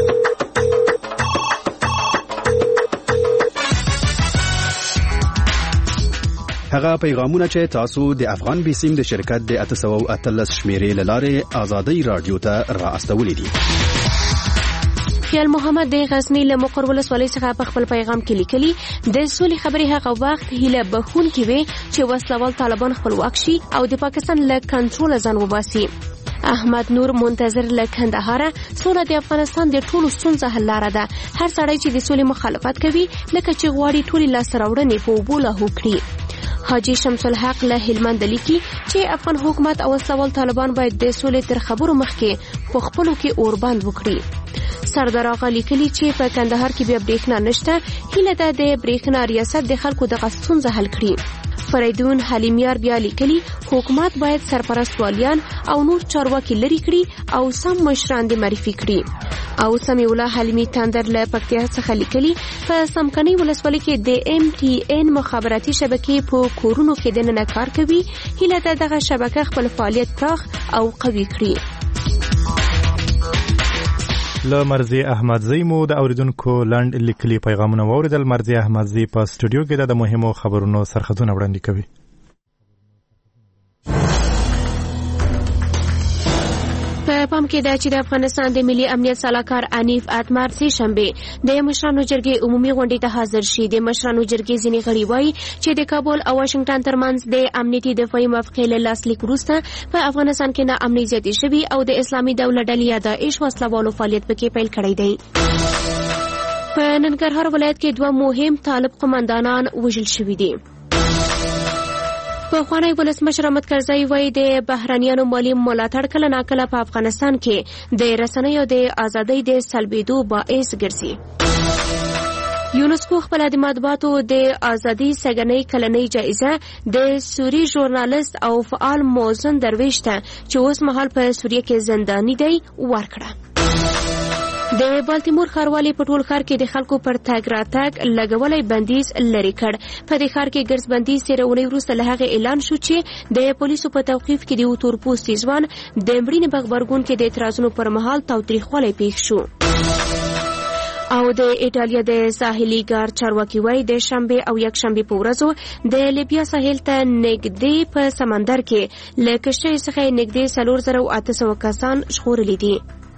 هغه پیغامونه چې تاسو د افغان بیسیم د شرکت د اته سوه اتلس شمیرې له لارې ازادۍ راډیو ته را استولې دي. خیال محمد د غزنی له مقر ولسوالۍ څخه په خپل پیغام کې لیکلي د سولې خبرې هغه وخت هیله بخونکې وي چې وسلوال طالبان خپلواک شي او د پاکستان له کنټروله ځان وباسي. احمد نور منتظر له کندهار: سوله د افغانستان د ټولو ستونزو حل لاره ده. هر سړی چې د سولې مخالفت کوي لکه چې غواړي ټولې لاسته راوړنې په اوبو لاهو کړي. حاجی شمس الحق له هلمند لیکي چې افغان حکومت او وسلوال طالبان باید د سولې تر خبرو مخکې په خپلو کې اوربند وکړي. سردار آغا لیکلي چې په کندهار کې بیا برېښنا نشته، هیله ده د برېښنا ریاست د خلکو دغه ستونزه حل کړي. فریدون حلیمیار بیا لیکلي حکومت باید سرپرست والیان او نور چارواکي لري کړي او سم مشران دې معرفي کړي. او سمیع الله حلیمی تندر له پکتیا څخه لیکلي په سمکنی ولسوالۍ کې د ام ټي ان مخابراتي شبکې په کورونو کې دننه کار کوي. هیله ده دغه شبکه خپل فعالیت پراخ او قوي کړي. له مرزي احمدزی مو د اوریدونکو لنډ لیکلي پیغامونه واوریدل. مرزي احمدزی په سټوډیو کې د مهمو خبرونو سرخطونه وړاندې کوي. په پام کې ده چې د افغانستان د ملي امنیت سلاکار انیف اتمر سه شنبه د مشرانو جرګې عمومي غونډې ته حاضر شي. د مشرانو جرګې ځینې غړي وایي چې د کابل او واشنگټن ترمنځ د امنیتي دفاعي موافقې له لاسلیک وروسته په افغانستان کې ناامني زیاتې شوې او د اسلامي دولت ډلې یا داعش وسلوالو فعالیت پکې پیل کړی دی. په ننګرهار ولایت کې دوه مهم طالب قومندانان وژل شوي دي. پخوانی ولسمشر احمد کرزی وایي د بهرنیانو مالي ملاتړ کله ناکله په افغانستان کې د رسنیو د ازادۍ د سلبېدو باعث ګرځي. یونسکو خپل د مطبوعاتو د ازادۍ سګنۍ کلنۍ جایزه د سوري ژورنالیست او فعال موزن درویش ته چې اوس مهال په سوریه کې زنداني دی ورکړه. د بالتیمور ښاروالۍ په ټول ښار کې د خلکو پر تګ راتګ لګولی بندیز لرې کړ. په دې ښار کې ګرځ بندیز تېره اونۍ وروسته له هغې اعلان شو چې د پولیسو په توقیف کې د یو تورپوستي ځوان د مړینې په غبرګون کې د اعتراضونو پر مهال تاوتریخوالی پیښ شو. او د ایټالیا د ساحلي ګار چارواکي وایي د شنبې او یکشنبې په ورځو د لیبیا ساحل ته نږدې په سمندر کې له کشتیو څخه نږدې څلور زره اته سوه کسان ژغورلي دي.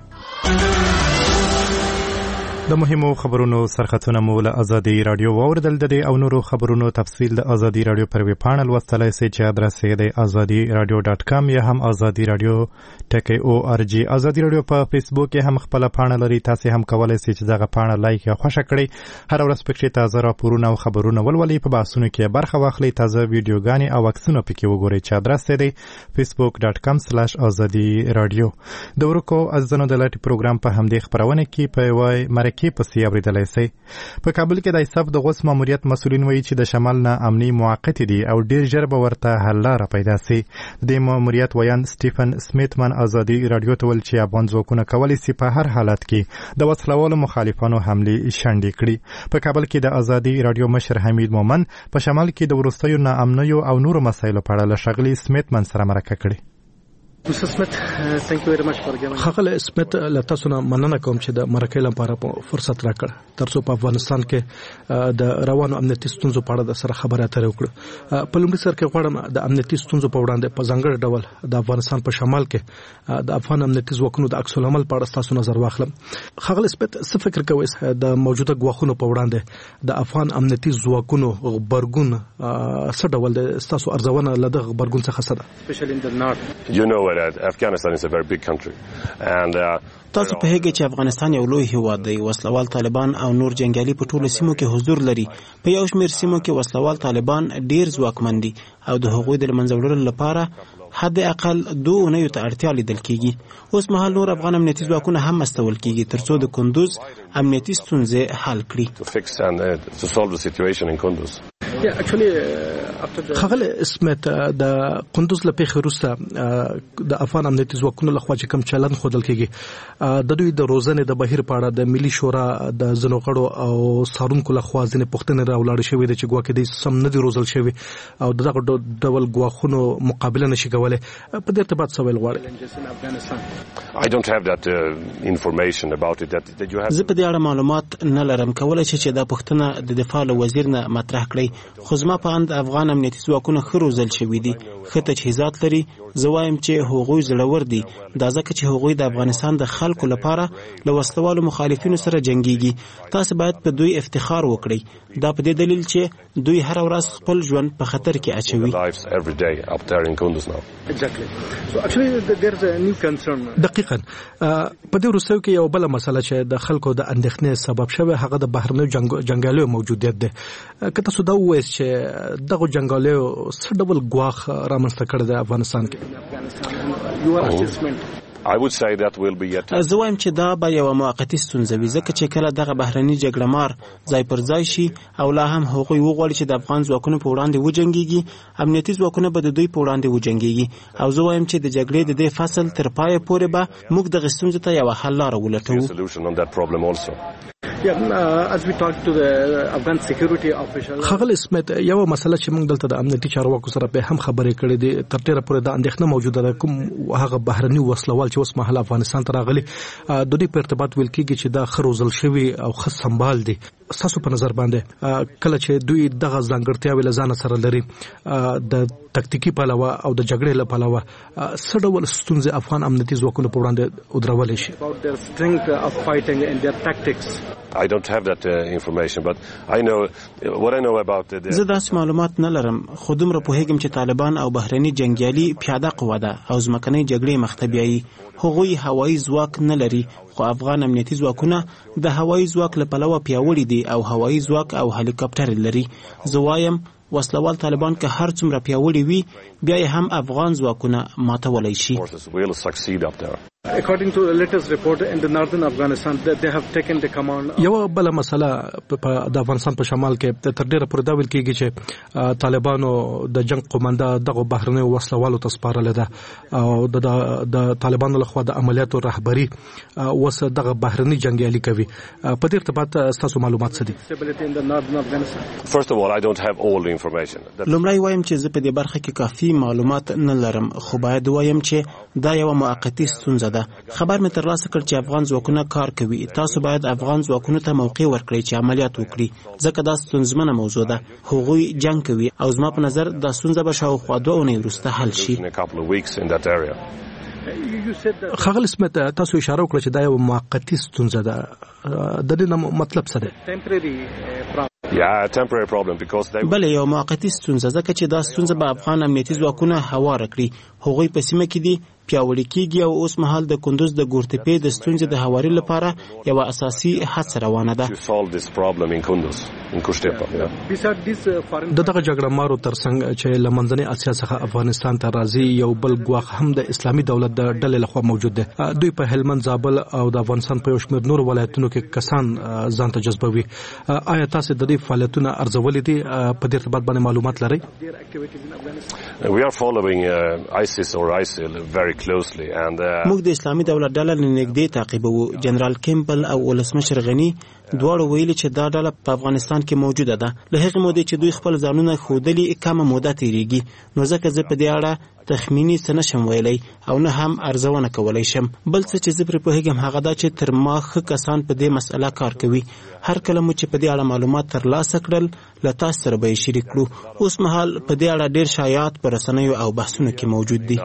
د مهمو خبرونو سرخطونه مو له ازادي رادیو واوریدل. د دې او نورو خبرونو تفصیل د ازادي رادیو پر ویب پاڼه لوستلای شئ چې ادرس یې د ازادي رادیو ډاټ کام یا هم ازادي رادیو ټکی او ار جی. ازادي رادیو په فیسبوک کې هم خپل پاڼه لري. تاسو هم کولای شئ چې دغه پاڼه لایک یا خوښه کړئ. هر ورځ پکې تازه راپورونه او خبرونه ولولئ. په بحثونو کې برخه واخلئ. تازه ویډیوګانې او عکسونه پکې وګورئ چې ادرس یې د فیسبوک ډاټ کام سلاش ازادي رادیو. د ورکو ازونو د لټي پروګرام په همدې خبرونه کې په وای مرکه پسې اوریدل شي. په کابل کې د ایساف د غوث ماموریت مسولین وایي چې د شمال نه امني موقت دي او ډیر ژر به ورته حل لاره پیدا شي. د ماموریت ویان سټیفن سمیتمن ازادي رادیو ته ویل چې افغان ځواکونه کولی شي په هر حالت کې د وسلوالو مخالفانو حملې شنډې کړي. په کابل کې د ازادي رادیو مشر حمید مومن په شمال کې د وروستیو ناامنیو او نورو مسایلو په اړه له ښاغلي سمیتمن سره مرکه کړې. Mister Smith, uh, thank you very much for giving. خغل سمیت له تاسو نه مننه کوم چې د مرکې لپاره فرصت راکړ ترڅو په افغانستان کې د روانو امنیتي ستونزو په اړه د سره خبرې اترې وکړو. په لومړي سر کې غواړم د امنیتي ستونزو په وړاندې په ځانګړي ډول د افغانستان په شمال کې د افغان امنیتي ځواکونو د عکس العمل په اړه تاسو نظر واخلم. خغل سمیت څه فکر کوئ د موجوده غواخونو په وړاندې د افغان امنیتي ځواکونو غبرګون څه ډول د تاسو ارزونه له دغه غبرګون څخه څه ده؟ Especially in the north. You know that Afghanistan is a very big country and uh, تاسو په هغه چې افغانستان یو لوی هیواد دی. وسلوال طالبان او نور جنگیالي په ټولو سیمو کې حضور لري. په یو شمېر سیمو کې وسلوال طالبان ډیر ځواکمن دي او د هغوی د منځه وړلو لپاره حد اقل دوه اونیو ته اړتیا لیدل کیږي. اوس مهال نور افغان امنیتي ځواکونه هم مستول کیږي ترڅو د کندوز امنیتي ستونزې حل کړي. خغل اسمت د قندوز له پیښې وروسته د افغان امنیتي ځواکونو لخوا چې کوم چلند ښودل کیږي د دوی د روزنې د بهیر په اړه د ملي شورا د ځینو غړو او څارونکو لخوا ځینې پوښتنې راولاړې شوې دي چې ګواکې دوی سم نه دي روزل شوي او دغه ډول ګواښونو مقابله نشي کولی. په دې ارتباط څه ویل غواړئ؟ زه په دې اړه معلومات نه لرم. کولی شي چې دا پوښتنه د دفاع له وزیر نه مطرح کړئ. خو زما په اند افغان امنیتي ځواکونه ښه روزل شوي دي، ښه تجهیزات لري. زه وایم چې هغوی زړور دي، دا ځکه چې هغوی د افغانستان د خلکو لپاره له وسلوالو مخالفینو سره جنګیږي. تاسو باید په دوی افتخار وکړئ. دا په دې دلیل چې دوی هر ورځ خپل ژوند په خطر کې اچوي. دقیقاً په دې وروستیو کې یو بل مسله چې د خلکو د اندېښنې سبب شوی هغه د بهرنیو جنګیالیو موجودیت دی. که تاسو دا ووایئ چې دغه جنګیالیو څه ډول ګواښ رامنځته کړی دی افغانستان کې؟ زه وایم چې دا به یوه موقتي ستونزه وي، ځکه چې کله دغه بهرني جګړه مار ځای پر ځای شي او لا هم هغوی وغواړي چې د افغان ځواکونو په وړاندې وجنګېږي، امنیتي ځواکونه به د دوی په وړاندې وجنګېږي. او زه وایم چې د جګړې د دې فصل تر پایه پورې به موږ دغه ستونزې ته یوه حل لاره ولټوو. خغل سمیت یو مسله چې موږ دلته د امنیتي چارواکو سره به هم خبرې کړې دي، تر ډیره پورې د اندېښنه موجوده ده کوم هغه بهرني وسلوال چې اوس مهال افغانستان ته راغلي د دوی په ارتباط ویل کېږي چې دا ښه روزل شوي او ښه سمبال دي. ستاسو په نظر باندې کله چې دوی دغه ځانګړتیاوې له ځانه سره لري د تکتیکي پلوه او د جګړې له پلوه څه ډول ستونزې افغان امنیتي ځواکونو په وړاندې ودرولی شي؟ I don't have that uh, information, but I know what I know about the... زه داسې معلومات نه لرم، خو دومره پوهیږم چې طالبان او بهرني جنګیالي پیاده قوه ده او ځمکنۍ جګړې مخته بیایي. هغوی هوایي ځواک نه لري، خو افغان امنیتي ځواکونه د هوایي ځواک له پلوه پیاوړي دي او هوایي ځواک او هلیکاپټر لري. زه وایم وسلوال طالبان که هر څومره پیاوړي وي بیا یې هم افغان ځواکونه ماتولی شي. According to the latest report in the northern Afghanistan that they have taken the command. یو بل مسله د افغانستان په شمال کې تر ډیره پورې دا ویل کېږي چې طالبانو د جنگ قومنده دغه بهرني وسلوالو ته سپارلې ده او د د طالبانو لخوا د عملیاتو رهبری وس دغه بهرني جنگیالي کوي. په دې ارتباط تاسو معلومات څه دي؟ First of all, I don't have all the information. لومړی وایم چې زه په دې برخه کې کافي معلومات نه لرم، خو باید وایم چې دا یو موقتی ستونزه ده. خبر مې ترلاسه کړ چې افغان ځواکونه کار کوي. تاسو باید افغان ځواکونو ته موقع ورکړئ چې عملیات وکړي، ځکه دا ستونزمنه موضوع ده. هغوی جنگ کوي او زما په نظر دا ستونزه به شاوخوا دوه اونۍ وروسته حل شي. خغل سمیت تاسو اشاره وکړه چې دا یو موقتی ستونزه ده، د دې مطلب څه دی؟ Yeah, temporary problem because they بله یو موقتی ستونزه، ځکه چې دا ستونزه به افغان امنیتي ځواکونه هواره کړي. هغوی په سیمه کې دي، پیاوړي کېږي او اوس مهال د کندوز د ګورتپې د ستونزې د هواري لپاره یوه اساسي هڅه روانه ده. د دغه جګړه مارو ترڅنګ چې له منځنۍ اسیا څخه افغانستان ته راځي یو بل ګواښ هم د اسلامي دولت د ډلې لخوا موجود دی. دوی په هلمند، زابل او د افغانستان په یو شمېر نورو ولایتونو کې کسان ځان ته جذبوي. آیا تاسو د دې فعالیتونه ارزولې دي؟ په دې ارتباط باندې معلومات لرئ؟ We are following uh, ISIS or ISIL very closely and uh, موږ د اسلامي دولت ډله نږدې تعقیبوو. جنرال کیمبل او ولسمشر غنی دواړو ویلي چې دا ډله په افغانستان کې موجوده ده. له هغې مودې چې دوی خپل ځانونه ښودلي کمه موده تېرېږي، نو ځکه زه په دې اړه تخمینی څه نشم ویلی او نه هم ارزونه کولی شم. بل څه چې زه پرې پوهېږم هغه دا چې تر ما ښه کسان په دې مسئله کار کوي. هر کله مو چې په دې اړه معلومات ترلاسه کړل له تاسو سره به یې شریک کړو. اوس مهال په دې اړه ډېر شایعات په رسنیو او بحثونو کې موجود دي.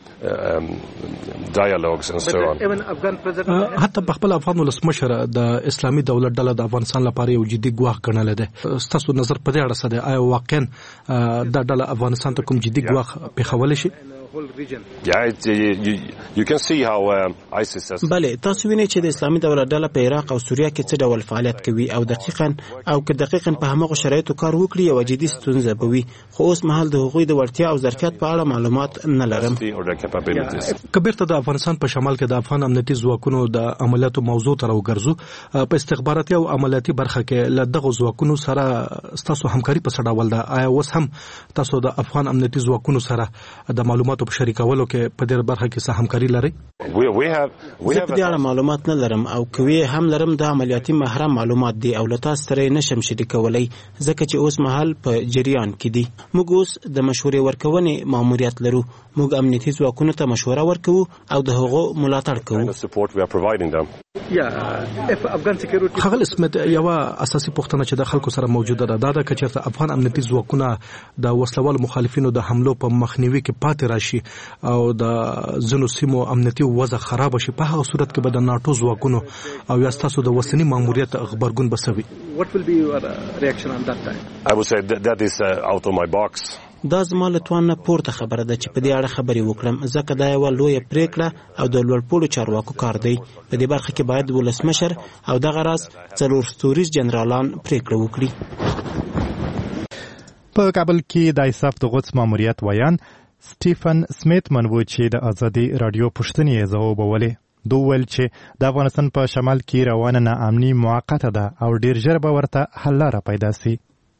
حتی په خپل افغان ولسمشر د اسلامي دولت ډله د افغانستان لپاره یو جدي ګواښ ګڼلی دی. ستاسو نظر په دې اړه څه دی؟ آیا واقعا دا ډله افغانستان ته کوم جدي ګواښ پېښولی شي؟ Yeah, it, you, you can see how uh, ISIS has... بله تاسو وینئ چې د اسلامي دولت ډله په عراق او سوریه کې څه ډول فعالیت کوي او دقیقاً او که دقیقاً په همغو شرایطو کار وکړي یوه جدي ستونزه به وي. خو اوس مهال د هغوی د وړتیا او ظرفیت په اړه معلومات نه لرم. که بیرته د افغانستان په شمال کې د افغان امنیتي ځواکونو د عملیاتو موضوع ته راوګرځو، په استخباراتي او عملیاتي برخه کې له دغو ځواکونو سره ستاسو همکاري په څه ډول ده؟ آیا اوس هم تاسو د افغان امنیتي ځواکونو سره د معلوماتو په شریکولو کې په دې برخه کې څه همکاري لرئ؟ زه په دې اړه معلومات نه لرم او که وی هم لرم دا عملیاتي محرم معلومات دي او له تاسو سره یې نشم شریکولی ځکه چې اوس مهال په جریان کې دي. موږ اوس د مشورې ورکونې ماموریت لرو. موږ امنیتي ځواکونو ته مشوره ورکوو او د هغو ملاتړ کوو. یا اف افغان سکیورټي خغل اسمت یو اساسي پوښتنه چې د خلکو سره موجوده ده دا د کچرته افغان امنیتي ځواکونه د وسلوال مخالفینو د حملو په مخنیوي کې پاتې راشي او د زنو سیمو امنیتي وضع خراب شي په هغه صورت کې به د ناتو ځواکونو او یا تاسو د وسنی ماموریت خبرګون بسوي. What will be your reaction on that time? I would say that, that is uh, out of my box. دا زما له توان نه پورته خبره ده چې په دې اړه خبرې وکړم ځکه دا یو لویه پریکړه او د لوړپوړو چارواکو کار دی. په دې برخه کې باید ولسمشر او دغه راز څلور ستوریز جنرالان پریکړه وکړي. په کابل کې د ایساف د غوڅ ماموریت ویان سټیفن سمیت منوو چې د ازادي رادیو پوښتنې ځوابولې. دوی ویل چې د افغانستان په شمال کې روانه ناامني موقته ده او ډیر ژر به ورته حل لاره پیدا سي.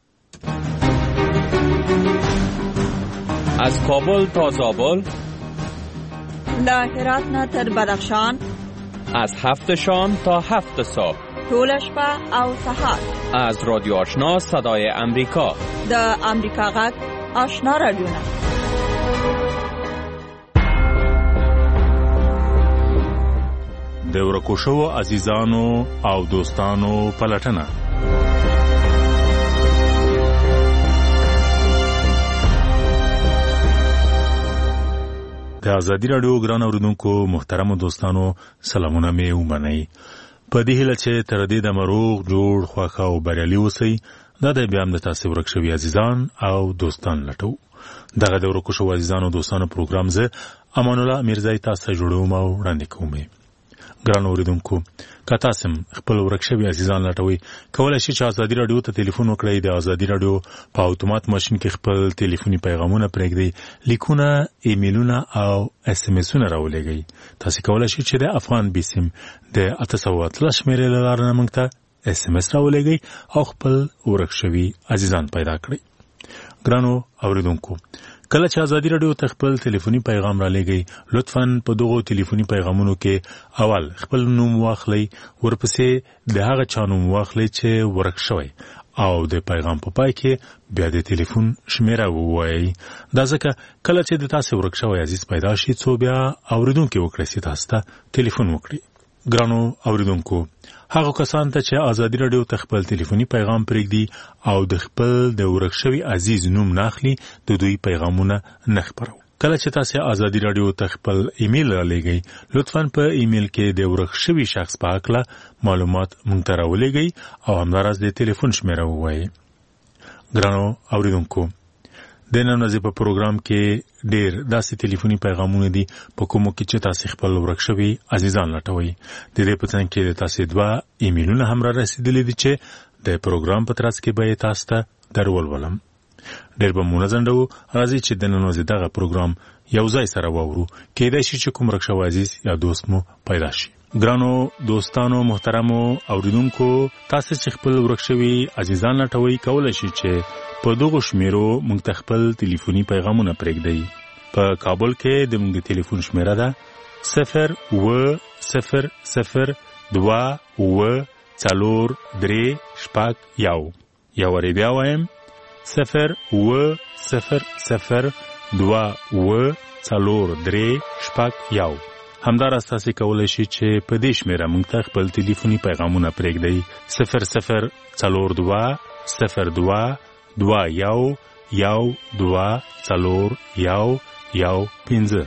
از کابل تا زابل، له هرات نه تر بدخشان، از هفت شام تا هفت صبح، ټول شپه او سهار، از رادیو آشنا صدای امریکا، د امریکا غږ آشنا رادیوونه. د ورکو شوو عزیزانو او دوستانو پلټنه. د ازادي رادیو ګران اوریدونکو محترم دوستانو سلامونه مې ومنئ. په دې هیله چې تر دې د مروغ جوړ خوښه او بریالي اوسئ. دا د بیا هم د تاسو ورک شوي عزیزان او دوستان لټو. دغه د ورکو شوو عزیزانو او دوستانو پروګرام زه امان الله میرزای تاسو جوړوم او وړاندې کوم. ګران اوریدونکو که تاسو خپل ورک شوي عزیزان لټوئ کولی شئ چې ازادي رادیو ته ټلیفون وکړئ. د ازادي رادیو په اتومات ماشین کې خپل ټلیفوني پیغامونه پرېږدئ، لیکونه، ایمیلونه او اس ام اسونه راولېږئ. تاسو کولی شئ چې د افغان بیسیم د اته سوه اتلس شمېرې له لارې نه موږ ته اس ام اس راولېږئ او خپل ورک شوي عزیزان پیدا کړئ. ګرانو اوریدونکو کله چې ازادي رادیو ته خپل ټلیفوني پیغام را لېږئ لطفاً په دغو ټلیفوني پیغامونو کې اول خپل نوم واخلئ، ورپسې د هغه چا نوم واخلئ چې ورک شوی او د پیغام په پای کې بیا د ټلیفون شمیره ووایئ. دا ځکه کله چې د تاسو ورک شوی عزیز پیدا شي څو بیا اوریدونکي وکړئ چې تاسو ته ټلیفون وکړي. ګرانو اوریدونکو هغه کسان ته چې ازادي رادیو ته خپل ټلیفوني پیغام پرېږدي او د خپل د ورک شوي عزیز نوم ناخلي د دوی پیغامونه نه خپرو. کله چې تاسو ازادي رادیو ته خپل ایمیل را لېږئ لطفاً په ایمیل کې د ورک شوي شخص په هکله معلومات موږ ته راولېږئ او همداراز د ټلیفون شمیره ووایئ. ګرانو اوریدونکو د نن ورځې په پروګرام کې ډېر داسې ټلیفوني پیغامونه دي په کومو کې چې تاسو خپل ورک شوي عزیزان لټوئ. د دې په څنګ کې د تاسو دوه ایمیلونه هم را رسېدلي دي چې د پروګرام په ترڅ کې به یې تاسو ته در ولولم. ډېر به مو نه ځنډوو، راځئ چې د نن ورځې دغه پروګرام یو ځای سره واورو. کیدای شي چې کوم ورک شوی عزیز یا دوست مو پیدا شي. ګرانو دوستانو محترمو اوریدونکو تاسو چې خپل ورک شوي عزیزان لټوئ کولی شي چې په دغو شمیرو موږ ته خپل ټلیفوني پیغامونه پرېږدئ. په کابل کې د موږ د ټلیفون شمیره ده صفر اوه صفر صفر دوه اوه څلور درې شپږ یو. یا وارې بیا وایم صفر اوه صفر صفر دوه اوه څلور درې شپږ یو. همداراز تاسو کولی شئ چې په دې شمیره موږ ته خپل ټلیفوني پیغامونه پرېږدئ صفر صفر څلور دوه صفر دوه دوه یو یو دوه څلور یو یو پنځه.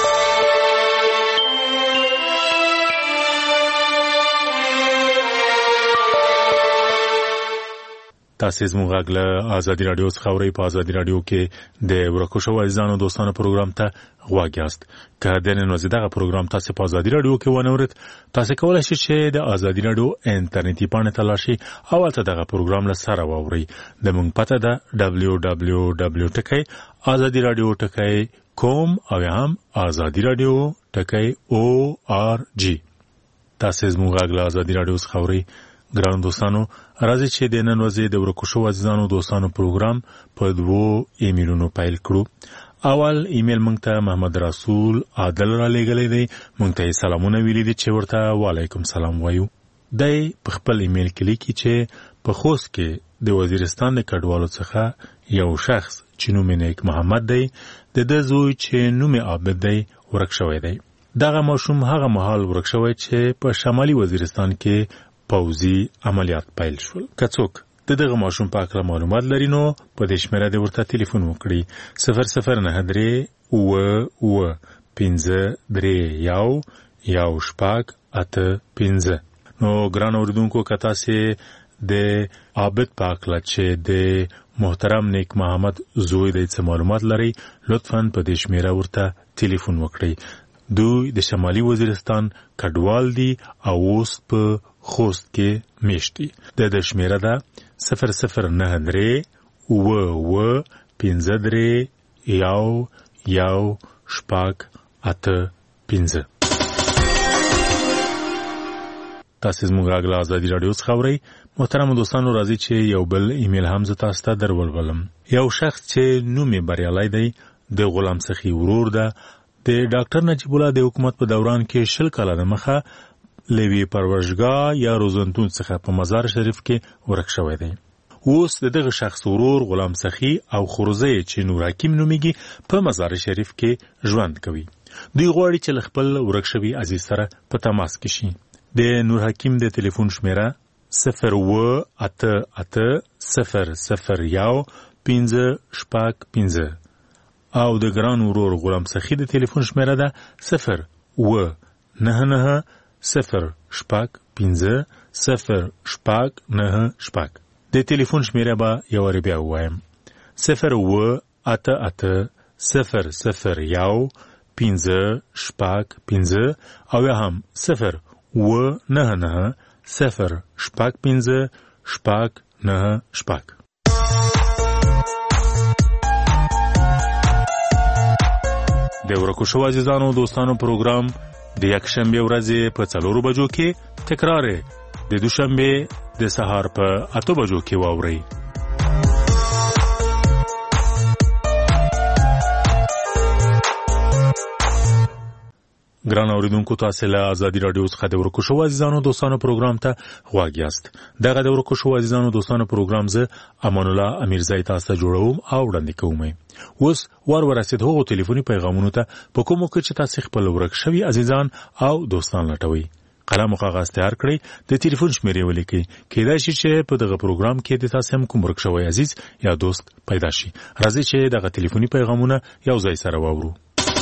تاسو زموږ غږ له ازادي رادیو څخه اورئ. په ازادي رادیو کې د ورکو شوو عزیزانو دوستانو پروګرام ته غوږ یاست. که د نن ورځې دغه پروګرام تاسو په ازادي رادیو کې ونه اورئ تاسو کولی شئ چې د ازادي رادیو انټرنیټي پاڼې ته لاړ شئ او هلته دغه پروګرام له سره واورئ. زموږ پته ده ډبلیو ډبلیو ډبلیو ټکی ازادي رادیو ټکی کوم او یا هم ازادي رادیو ټکی او آر جی. تاسو زموږ غږ له ازادي رادیو څخه اورئ. ګرانو دوستانو راځئ چې د نن ورځې د ورکو شوو عزیزانو دوستانو پروګرام په دوو ایمیلونو پیل کړو. اول ایمیل موږ ته محمد رسول عادل را لېږلی دی. موږ ته یې سلامونه ویلي دي چې ورته وعلیکم سلام وایو. دی په خپل ایمیل کې لیکي چې په خوست کې د وزیرستان د کډوالو څخه یو شخص چې نوم یې نیک محمد دی د ده زوی چې نوم یې عابد دی ورک شوی دی. دغه ماشوم هغه مهال ورک شوی چې په شمالي وزیرستان کې پوځي عملیات پیل شول. که څوک د دغه ماشوم په اړه معلومات لري نو په دې شمیره د ورته ټلیفون وکړي صفر صفر نه درې اوه اوه پنځه درې یو یو شپږ اته پنځه. نو ګران اوریدونکو که تاسې د عابد په اړه چې د محترم نیک محمد زوی د څه معلومات لري لطفاً په دې شمیره ورته ټلیفون وکړئ. دوی د شمالي وزیرستان کډوال دي او اوس په خوست کې میشتي. د د شمیره ده صفر صفر نه درې اوه اوه پنځه درې یو یو شپږ اته پنځه. تاسو زموږ غږ له ازادي راډیو څخه اورئ. محترم دوستانو راځي چې یو بل ایمیل هم زه تاسو ته درولولم. یو شخص چې نوم یې بریالی دی د غلام سخي ورور ده د ډاکټر نجیب الله د حکومت په دوران کې شل کاله د مخه لوی پرورشګاه یا روزنتون څخه په مزار شریف کې ورک شوی دی. اوس د دغه شخص ورور غلام سخي او خروزی چې نور حکیم نومیږي په مزار شریف کې ژوند کوي. دوی غواړي چې خپل ورک شوی عزیز سره په تماس کې شي. د نور حکیم د ټلیفون شمیره صفر اوه اته اته صفر صفر یو پنځه شپږ پنځه او د ګران ورور غلام سخي د ټلیفون شمیره ده صفر اوه نه نه صفر شپږ پنځه صفر شپږ نه شپږ. د ټلیفون شمیره به یو وار بیا ووایم صفر اوه اته اته صفر صفر یو پنځه شپږ پنځه او یا هم صفر اوه نه نه صفر شپږ پنځه شپږ نه شپږ. د ورکو شو عزیزانو دوستانو پروګرام د یک شنبه ورځې په څلورو بجو کې تکرار د دوشنبه د سهار په اته بجو کې واورئ. ګران اوریدونکو تاسو له ازادي راډیو څخه د ورکو شو عزیزانو دوستانو پروګرام ته غواړئ یاست. دغه د ورکو شو عزیزانو دوستانو پروګرام زه امان الله امیرزای تاسو ته جوړوم او وړاندې کوم. اوس ور ورسید هغو ټلیفوني پیغامونو ته په کومو کې چې تاسو خپل ورک شوی عزیزان او دوستان لټوي. قلم او کاغذ تیار کړئ، د ټلیفون شمیرې ولیکئ. کېدای شي چې په دغه پروګرام کې د تاسو هم کوم ورک شوی عزیز یا دوست پیدا شي. راځئ چې دغه ټلیفوني پیغامونه یو ځای سره واورو.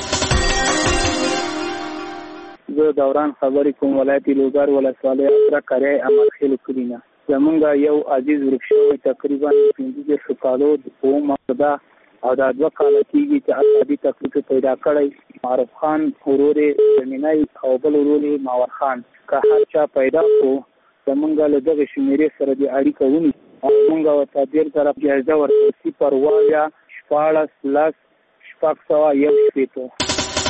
زه دوران خبرې کوم ولایت لوګر ولسوالۍ اطرا کری امرخیل کلینا. زمونږ یو عزیز ورک شوی تقریبا پنځه دېرش کالو په عمر ده او دا دوه کاله کېږي چې عصبي تکلیف پیدا کړی. معروف خان ورور یې زمینی او بل ورور یې ماور خان. که هر چا پیدا کړو زمونږ له دغې شمیرې سره دې اړیکه ونیسي او مونږ ورته ډېر طرف جایزه ورکړو صفر اویا شپاړس لس شپږ سوه یو شپېته.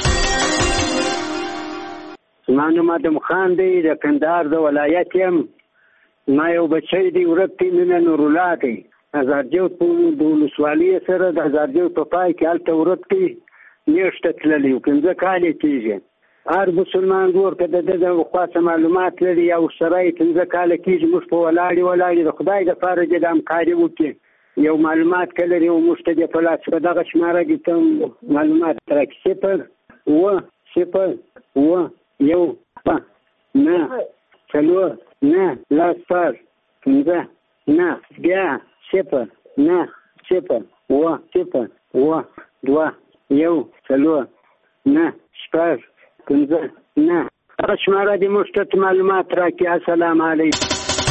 زما نوم ادم خان دی، د کندهار د ولایت یم. ما یو بچی دی ورک دی، نوم نور الله دی. هزارجو د ولسوالۍ سره د هزارجو په پای کې هلته ورک دی میاشته تللی و، پنځه کال یې کېږي. هر مسلمان ورور که د ده د خواڅه معلومات لري یا ورسره یې پنځه کاله کېږي، موږ په ولاړې ولاړې د خدای دپاره دې د همکاري وکړي. یو معلومات که لري او موږ ته دې په لاس په دغه شماره دې ته معلومات راکړي. صفر اوه صفر اوه یو نه څلور نه لس پر پنځه نه بیا صفر نه صفر اوه صفر اوه دوه یو څلور نه شپږ پنځه نه. هغه شماره دې موږ ته معلومات راکړي. السلام علیکم.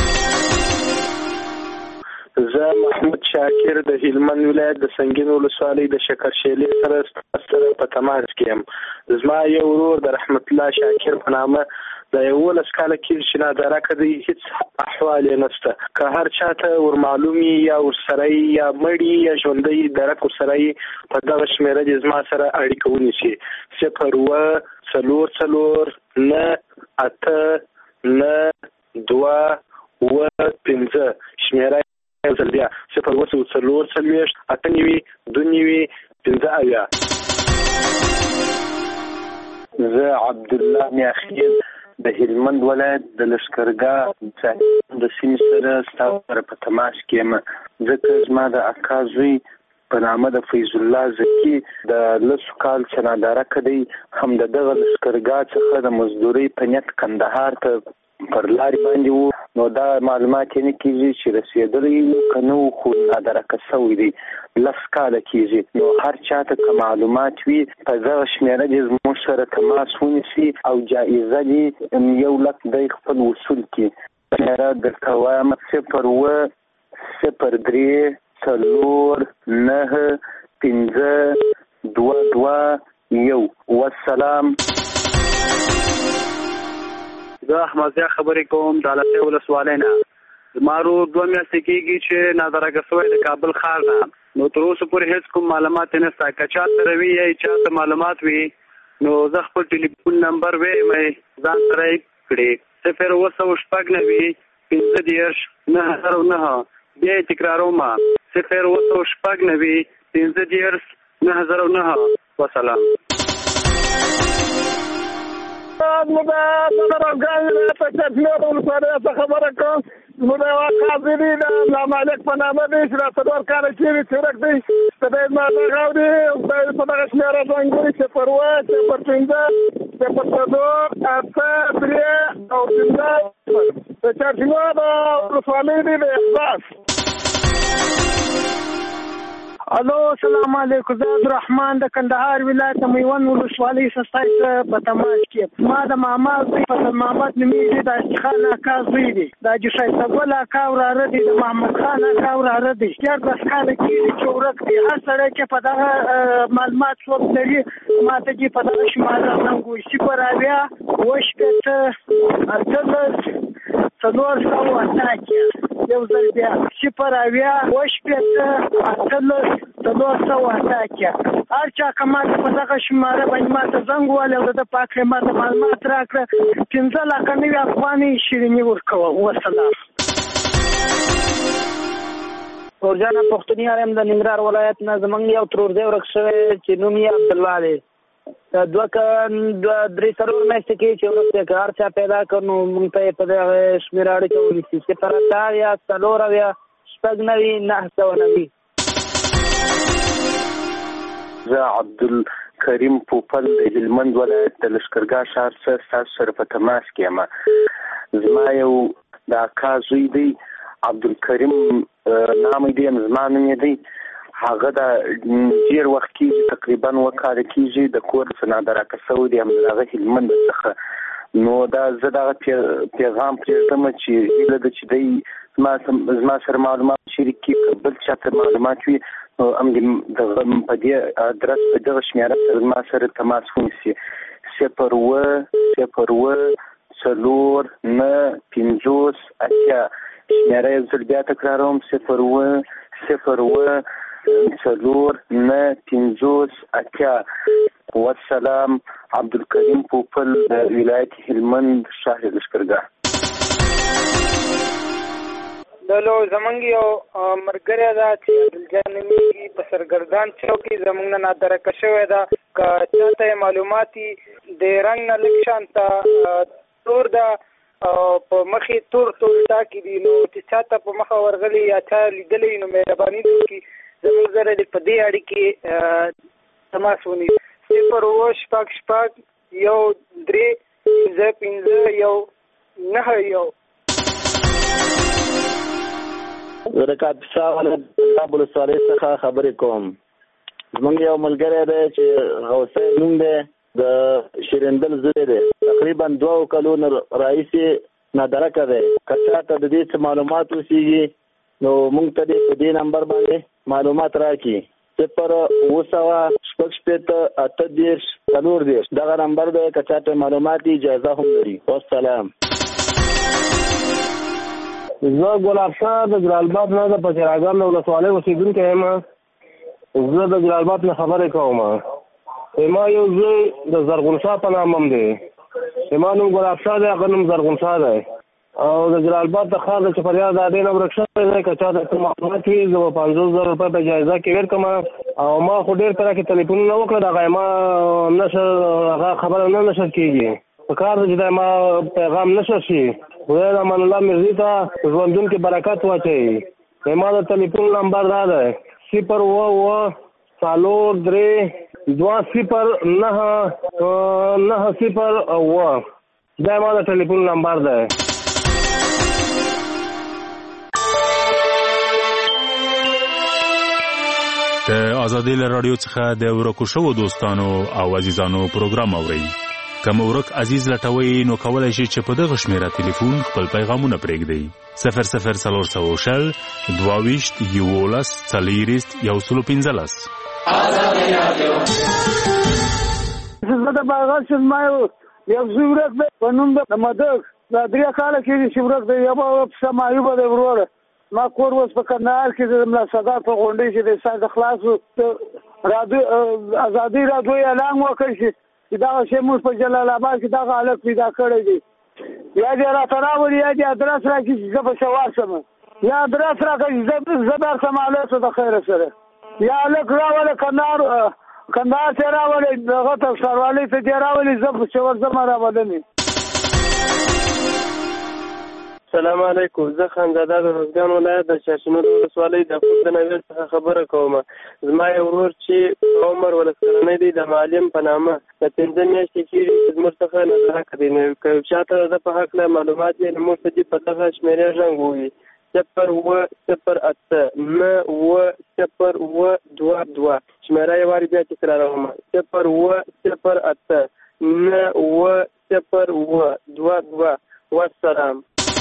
زه محمود شاکر د هلمند ولایت د سنگین ولسوالۍ د شکرشیلې سره سره په تماس کې یم. زما یو ورور د رحمت الله شاکر په نامه د یولس کاله کېږي چې نادرکه دی، هېڅ احوال یې نشته. که هر چا ته ور معلوم یا ورسره یا مړي یا ژوندی درک ورسره په دغه شمېره دې زما سره اړیکه ونیسي. صفر اوه څلور څلور نه اته نه دوه اوه پنځه شمېره بیا صفر اوه څلور څلوېښت اته نوي دوه نوي پنځه اویا. زه عبدالله میاخیل د هلمند ولایت د لښکرګاه د سیمې سره ستاسو سره په تماس کې یم، ځکه زما د اکا زوی په نامه د فیض الله زکی د لسو کال چناداره کړی هم د دغه لشکرګاه څخه د مزدوري په نیت کندهار ته پر لارې باندې وو. نو دا معلومات یې نه کېږي چې رسېدلی وو که نه وو، خو نادرکه شوی دی، لس کاله کېږي. نو هر چاته که معلومات وي په دغه شمېره دې زموږ سره تماس ونیسي او جایزه دې یو لک دی خپل وصول کړي. شمېره درته وایم صفر اووه صفر درې څلور نهه پنځه دوه دوه یو. والسلام. زه احمدزیه خبرې کوم د علتې ولسوالۍ نه. زما ورور دوه میاشتې کېږي چې نادرکه شوی د کابل ښار نه. نو تر اوسه پورې هېڅ کوم معلومات یې نشته. که چا سره وي یا چا ته معلومات وي نو زه خپل ټلیفون نمبر ویم ځان سره یې کړي صفر اووه سوه شپږ نوي پنځه دېرش نهه زره نهه. بیا یې تکراروم صفر اووه سوه شپږ نوي پنځه دېرش نهه زره نهه. وسلام. مو دا څنګه په چټنو ولسوالۍ څخه خبره کوم. مو دا واقع دي د مالک په نامه دی چې را څلور کاله کېږي چیرک دی ته باید ما دغه اوري خدای په دغه شمېره ځانګړي صفر اووه صفر پنځه صفر څلور اته درې او پنځه د چټنو د ولسوالۍ دی د احساس. الو السلام علیکم. زه عبدالرحمن د کندهار ولایت میوند ولسوالۍ سستای څخه په تماس کې. ما د ماما زوی فضل محمد نومیږي، د افتخار اکا زوی دی، د حاجي ښایسته ګل اکا وراره دی، د محمد خان اکا وراره دی. دیارلس کاله کېږي چې ورک دی. هر سړی چې په دغه معلومات څوک لري ما ته چې په دغه شماره زنګ وایي صفر اویا اوه شپېته اتلس څلور سوه اته اتیا. یو ځل بیا صفر اویا اوه شپېته اتلس څلور سوه اته اتیا. هر چا که ما ته په دغه شماره باندې ما ته زنګ ووهلی او د پاک ما ته معلومات راکړه پنځه لکه نوي افغانۍ شیریني ورکوم. وسلام. نورجان پښتوني یم د ننګرهار ولایت نه. زموږ یو ترور دی ورک شوی چې نوم یې عبدالله دی. دوه درې څلور میاشتې کې چې ورک دی. که هر چا پیدا کړ نو موږ ته یې په دغه شمېره اړیکه ونیسي صفر اته اویا څلور اویا شپږ نوي نهه سوه نوي. زه عبدالکریم پوپل د هلمند ولایت د لشکرګاه ښار څخه ستاسو سره په تماس کې یم. زما یو د اکا زوی دی عبدالکریم نام دی، زما نوم یې دی. هغه د ډېر وخت کېږي تقریبا اووه کاله کېږي د کور څخه نادرکه شوی دی، همدغه هلمند څخه. نو دا زه دغه پیغام پرېږدم چې هیله ده چې دی زما سره معلومات شریک کړي. که بل چا ته معلومات وي نو همدغه په دې ادرس په دغه شمېره سره زما سره تماس ونیسي. صفر اووه صفر اووه څلور نهه پنځوس اتیا. شمېره یو ځل بیا تکراروم صفر اووه صفر اووه څلور نهه پنځوس اتیا. والسلام. عبدالکریم پوپل د ولایت هلمند شهر لشکرګاه. دلو زمونږ یو ملګری ده چې عبدالجان نومیږي په سرګردان چوک کې زمونږ نه نادرکه شوې ده. که چا ته یې معلومات د رنګ نه لږ شانته تور ده او په مخې تور تور ټاکي دي نو چې چا ته په مخه ورغلي یا چا لیدلی نو مهرباني وکړي زموږ سره د په دې اړیکې تماس ونیسي. صفر اووه شپږ شپږ یو درې پنځه پنځه یو نهه یو. زه د کاپیسا ولایت ولسوالۍ څخه خبرې کوم. زموږ یو ملګری دی چې غوثی نوم دی، د شیرندل زوی دی، تقریبا دوه کلونو راهیسې نادرکه دی. که چا ته د دې څه معلومات اوسېږي نو موږ ته دې په دې نمبر باندې معلومات راکړي. صفر اووه سوه شپږ شپېته اته دېرش څلور دېرش دغه نمبر دی. که چا ته معلومات اجازه هم لري. والسلام. زه ګلاب شاه د جلالباد نه د پچراګان د ولسوالۍ اوسېدونکی یم. زه د جلالباد نه خبرې کوم. ما یو زوی د زرغون شاه په نام هم دی. ما نوم ګلاب شاه دی، هغه نوم زرغون شاه دی. او د جلالباد د ښار د چپریا د اډې نه ورک شوی دی. که چا ته معلومات وي زه به پنځوس زره روپۍ په جایزه کې ورکړم. او ما خو ډېر پره کې تلیفونونه وکړل، هغه ما نشر هغه خبره نه نشر کېږي. په کار ده چې دا ما پیغام نشر شي. خدای امان الله مرزي ته ژوندون کې برکت واچوي. ما د تلیفون نمبر دا دی صفر اوه اوه څلور درې دوه صفر نهه نهه صفر اوه دا ما د ټلیفون نمبر دی. د آزادۍ له رادیو څخه د ورکو شوو دوستانو او عزیزانو پروګرام اورئ. کوم ورک عزیز لټوي نو کولای شي چې په دغه شمیره ټلیفون خپل پیغامونه پرېږدئ. صفر صفر څلور سوه شل دوه ویشت یولس څلېرویشت یو سل پنځلس. آزادۍ رادیو زه د باغات شمه یو ورک دی په نوم د مدغ دا درې کاله کې چې ورک دی یو په سمایوبه دی وروره ما کور اوس په کندهار کې د ملا صدر په غونډې کې د ساده خلاص رادیو آزادۍ رادیو اعلان وکړ چې دا شی موږ په جلال آباد کې دا حالت پیدا کړی دی. یا دې راته راوړي یا دې ادرس راکړي چې زه به سوار شم یا ادرس راکړي زه به سماله د خیر سره یا لک راوړي کندهار کندهار ته راوړي دغه ته سروالي ته دې راوړي زه به سوار زما راوړم. السلام علیکم. زه خانزاده د روزګان ولایت د شاشنود ولسوالۍ د خود نویر څخه خبره کوم. زما یو ورور چې عمر ولس کلنی دی د معلم په نامه د پنځه میاشتې کېږي چې زموږ څخه نظره کوي. نو که چاته د په هکله معلومات وي نو موږ ته دې په دغه شمېرې غږ ووایي صفر اوه صفر اته نه اوه صفر اوه دوه دوه. شمېره یې وارې بیا تکراروم صفر اوه صفر اته نه اوه صفر اوه دوه دوه. والسلام.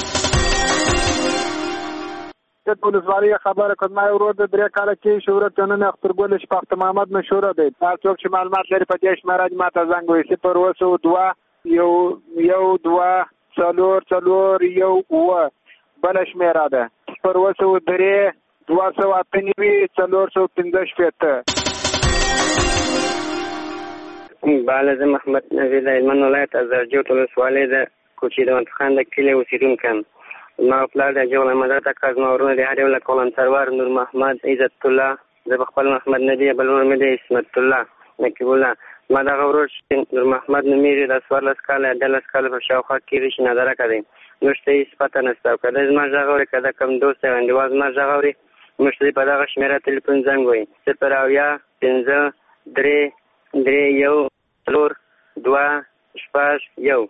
د ولسوالۍ خبره کوم. ما ورور د درې کاله کې شهرت جنن اخترګل شپخت محمد مشهور دی. هر څوک چې معلومات لري په دې شمېره ما ته زنګ وایي صفر اوه سوه دوه یو یو دوه څلور څلور یو اوه. بله شمېره ده صفر اوه سوه درې دوه سوه اته نوي څلور سوه پنځه شپېته. بله زه محمد نوی د هلمند ولایت از زرجوت ولسوالۍ د کوچي د منطخان د کلي اوسېدونکی یم. زما پلار د جغل احمد اکا زما ورونه د هر یو له قلم سروار نور محمد عزت الله زه په خپل محمد ندی بل ورور مې دی اسمت الله نقیب الله. ما دغه ورور چې نور محمد نومیږي د څوارلس کاله اتلس کاله په شاوخوا کې ریشي نظره کوي موږ ته هېڅ پته نشته. او که دی زما غږ اوري که د کوم دوست یا انډیوال زما غږ اوري موږ ته په دغه شمېره تلیفون زنګ وایي صفر اویا پنځه درې درې یو څلور دوه شپږ یو.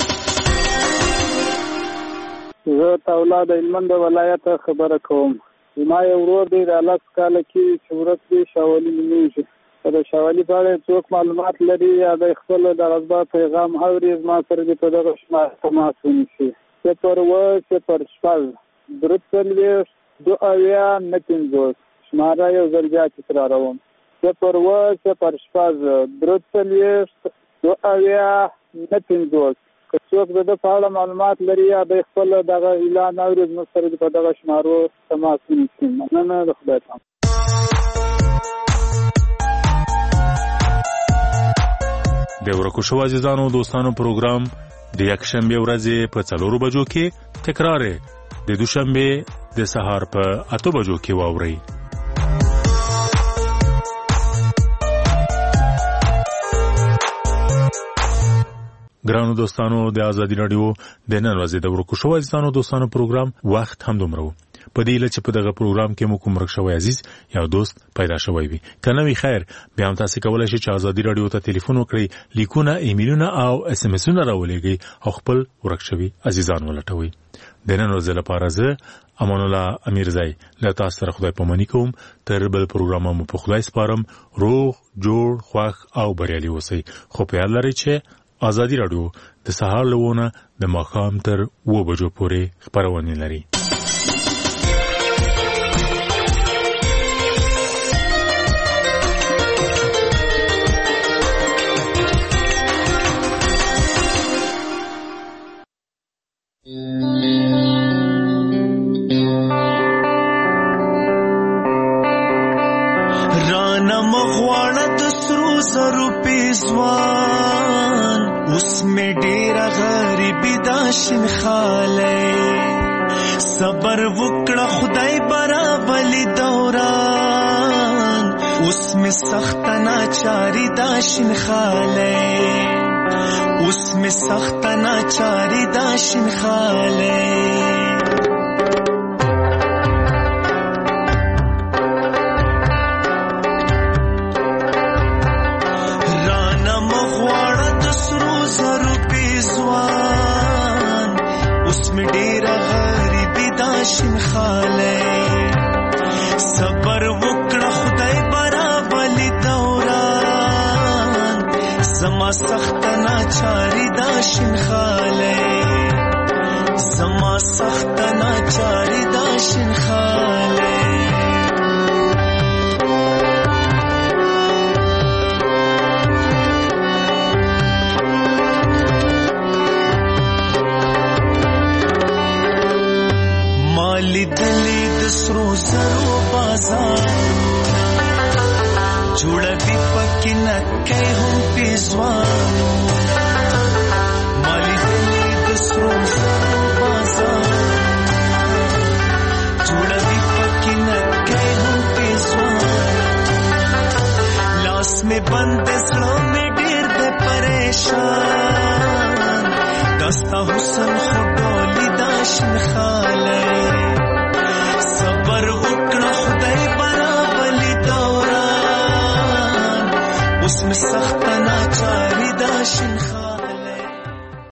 زه تولا د هلمند ولایت خبره کوم. زما یو ورور دی د لس کاله کې چې ورک دی شاولي نومیږي. که د شاولي په اړه څوک معلومات لري یا د خپل د غذبا پیغام اوري زما سره دې په دغه شمېره تماس ونیسي صفر اوه صفر شپږ درې څلوېښت دوه اویا نه پنځوس. شمېره یو ځل بیا تکراروم صفر اوه صفر شپږ درې څلوېښت دوه اویا نه پنځوس. که څوک د ده په اړه معلومات لري یا د خپل دغه اعلان اوري زموږ سره په دغه شمارو تماس ونیسي. مننه د خدای پام. د ورکو شو عزیزانو دوستانو پروګرام د یکشنبه ورځې په څلورو بجو کې تکرار د دوشنبه د سهار په اته بجو کې واوري. ګرانو دوستانو د آزادۍ رادیو د نن ورځې د ورکو شو عزیزانو دوستانو پروګرام وخت هم دومره و. په دې لچ په دغه پروګرام کې مو کوم رښتوي عزیز یا دوست پیدا شوی وي کنه وی خیر بیا هم تاسو کولای شئ چې آزادۍ رادیو ته ټلیفون وکړئ لیکونه ایمیلونه او اس ام اسونه راولېږئ او خپل ورکشوي عزیزان ولټوي. د نن ورځې لپاره زه امان الله امیرزای له تاسو سره خدای پاماني کوم. تر بل پروګرام مو په خدای سپارم. روغ جوړ خوښ او بریالي اوسئ. خو په یاد لرئ چې آزادۍ رادیو د سهار لونه د ماښام تر اوه بجو پورې خپرونه لري. رانا مغواړه د سرو زرو پیزوان اوس مې ډېره غریبي دا شین خالی صبر وکړه خدای برابلي دوران اوس مې سخته ناچاري دا شین خالی اوس مې سخته ناچاري دا شین خالی سخت ناچاری دا شنخاله زما سخت ناچاری دا شنخاله مالی دلی دسرو زرو بازار جوړه بي پکې نکې هم پیزوانو مالی دلی دسرو زرو بازار جوړه بي پکې نکې هم پیزوانو لاس میں بند سړو میں ډېر د پریشان دستا حسن خډولي دا شنخاله صبر وکړه خدای برابرلی دوران اوس می سخت ناچاری دا شنخاله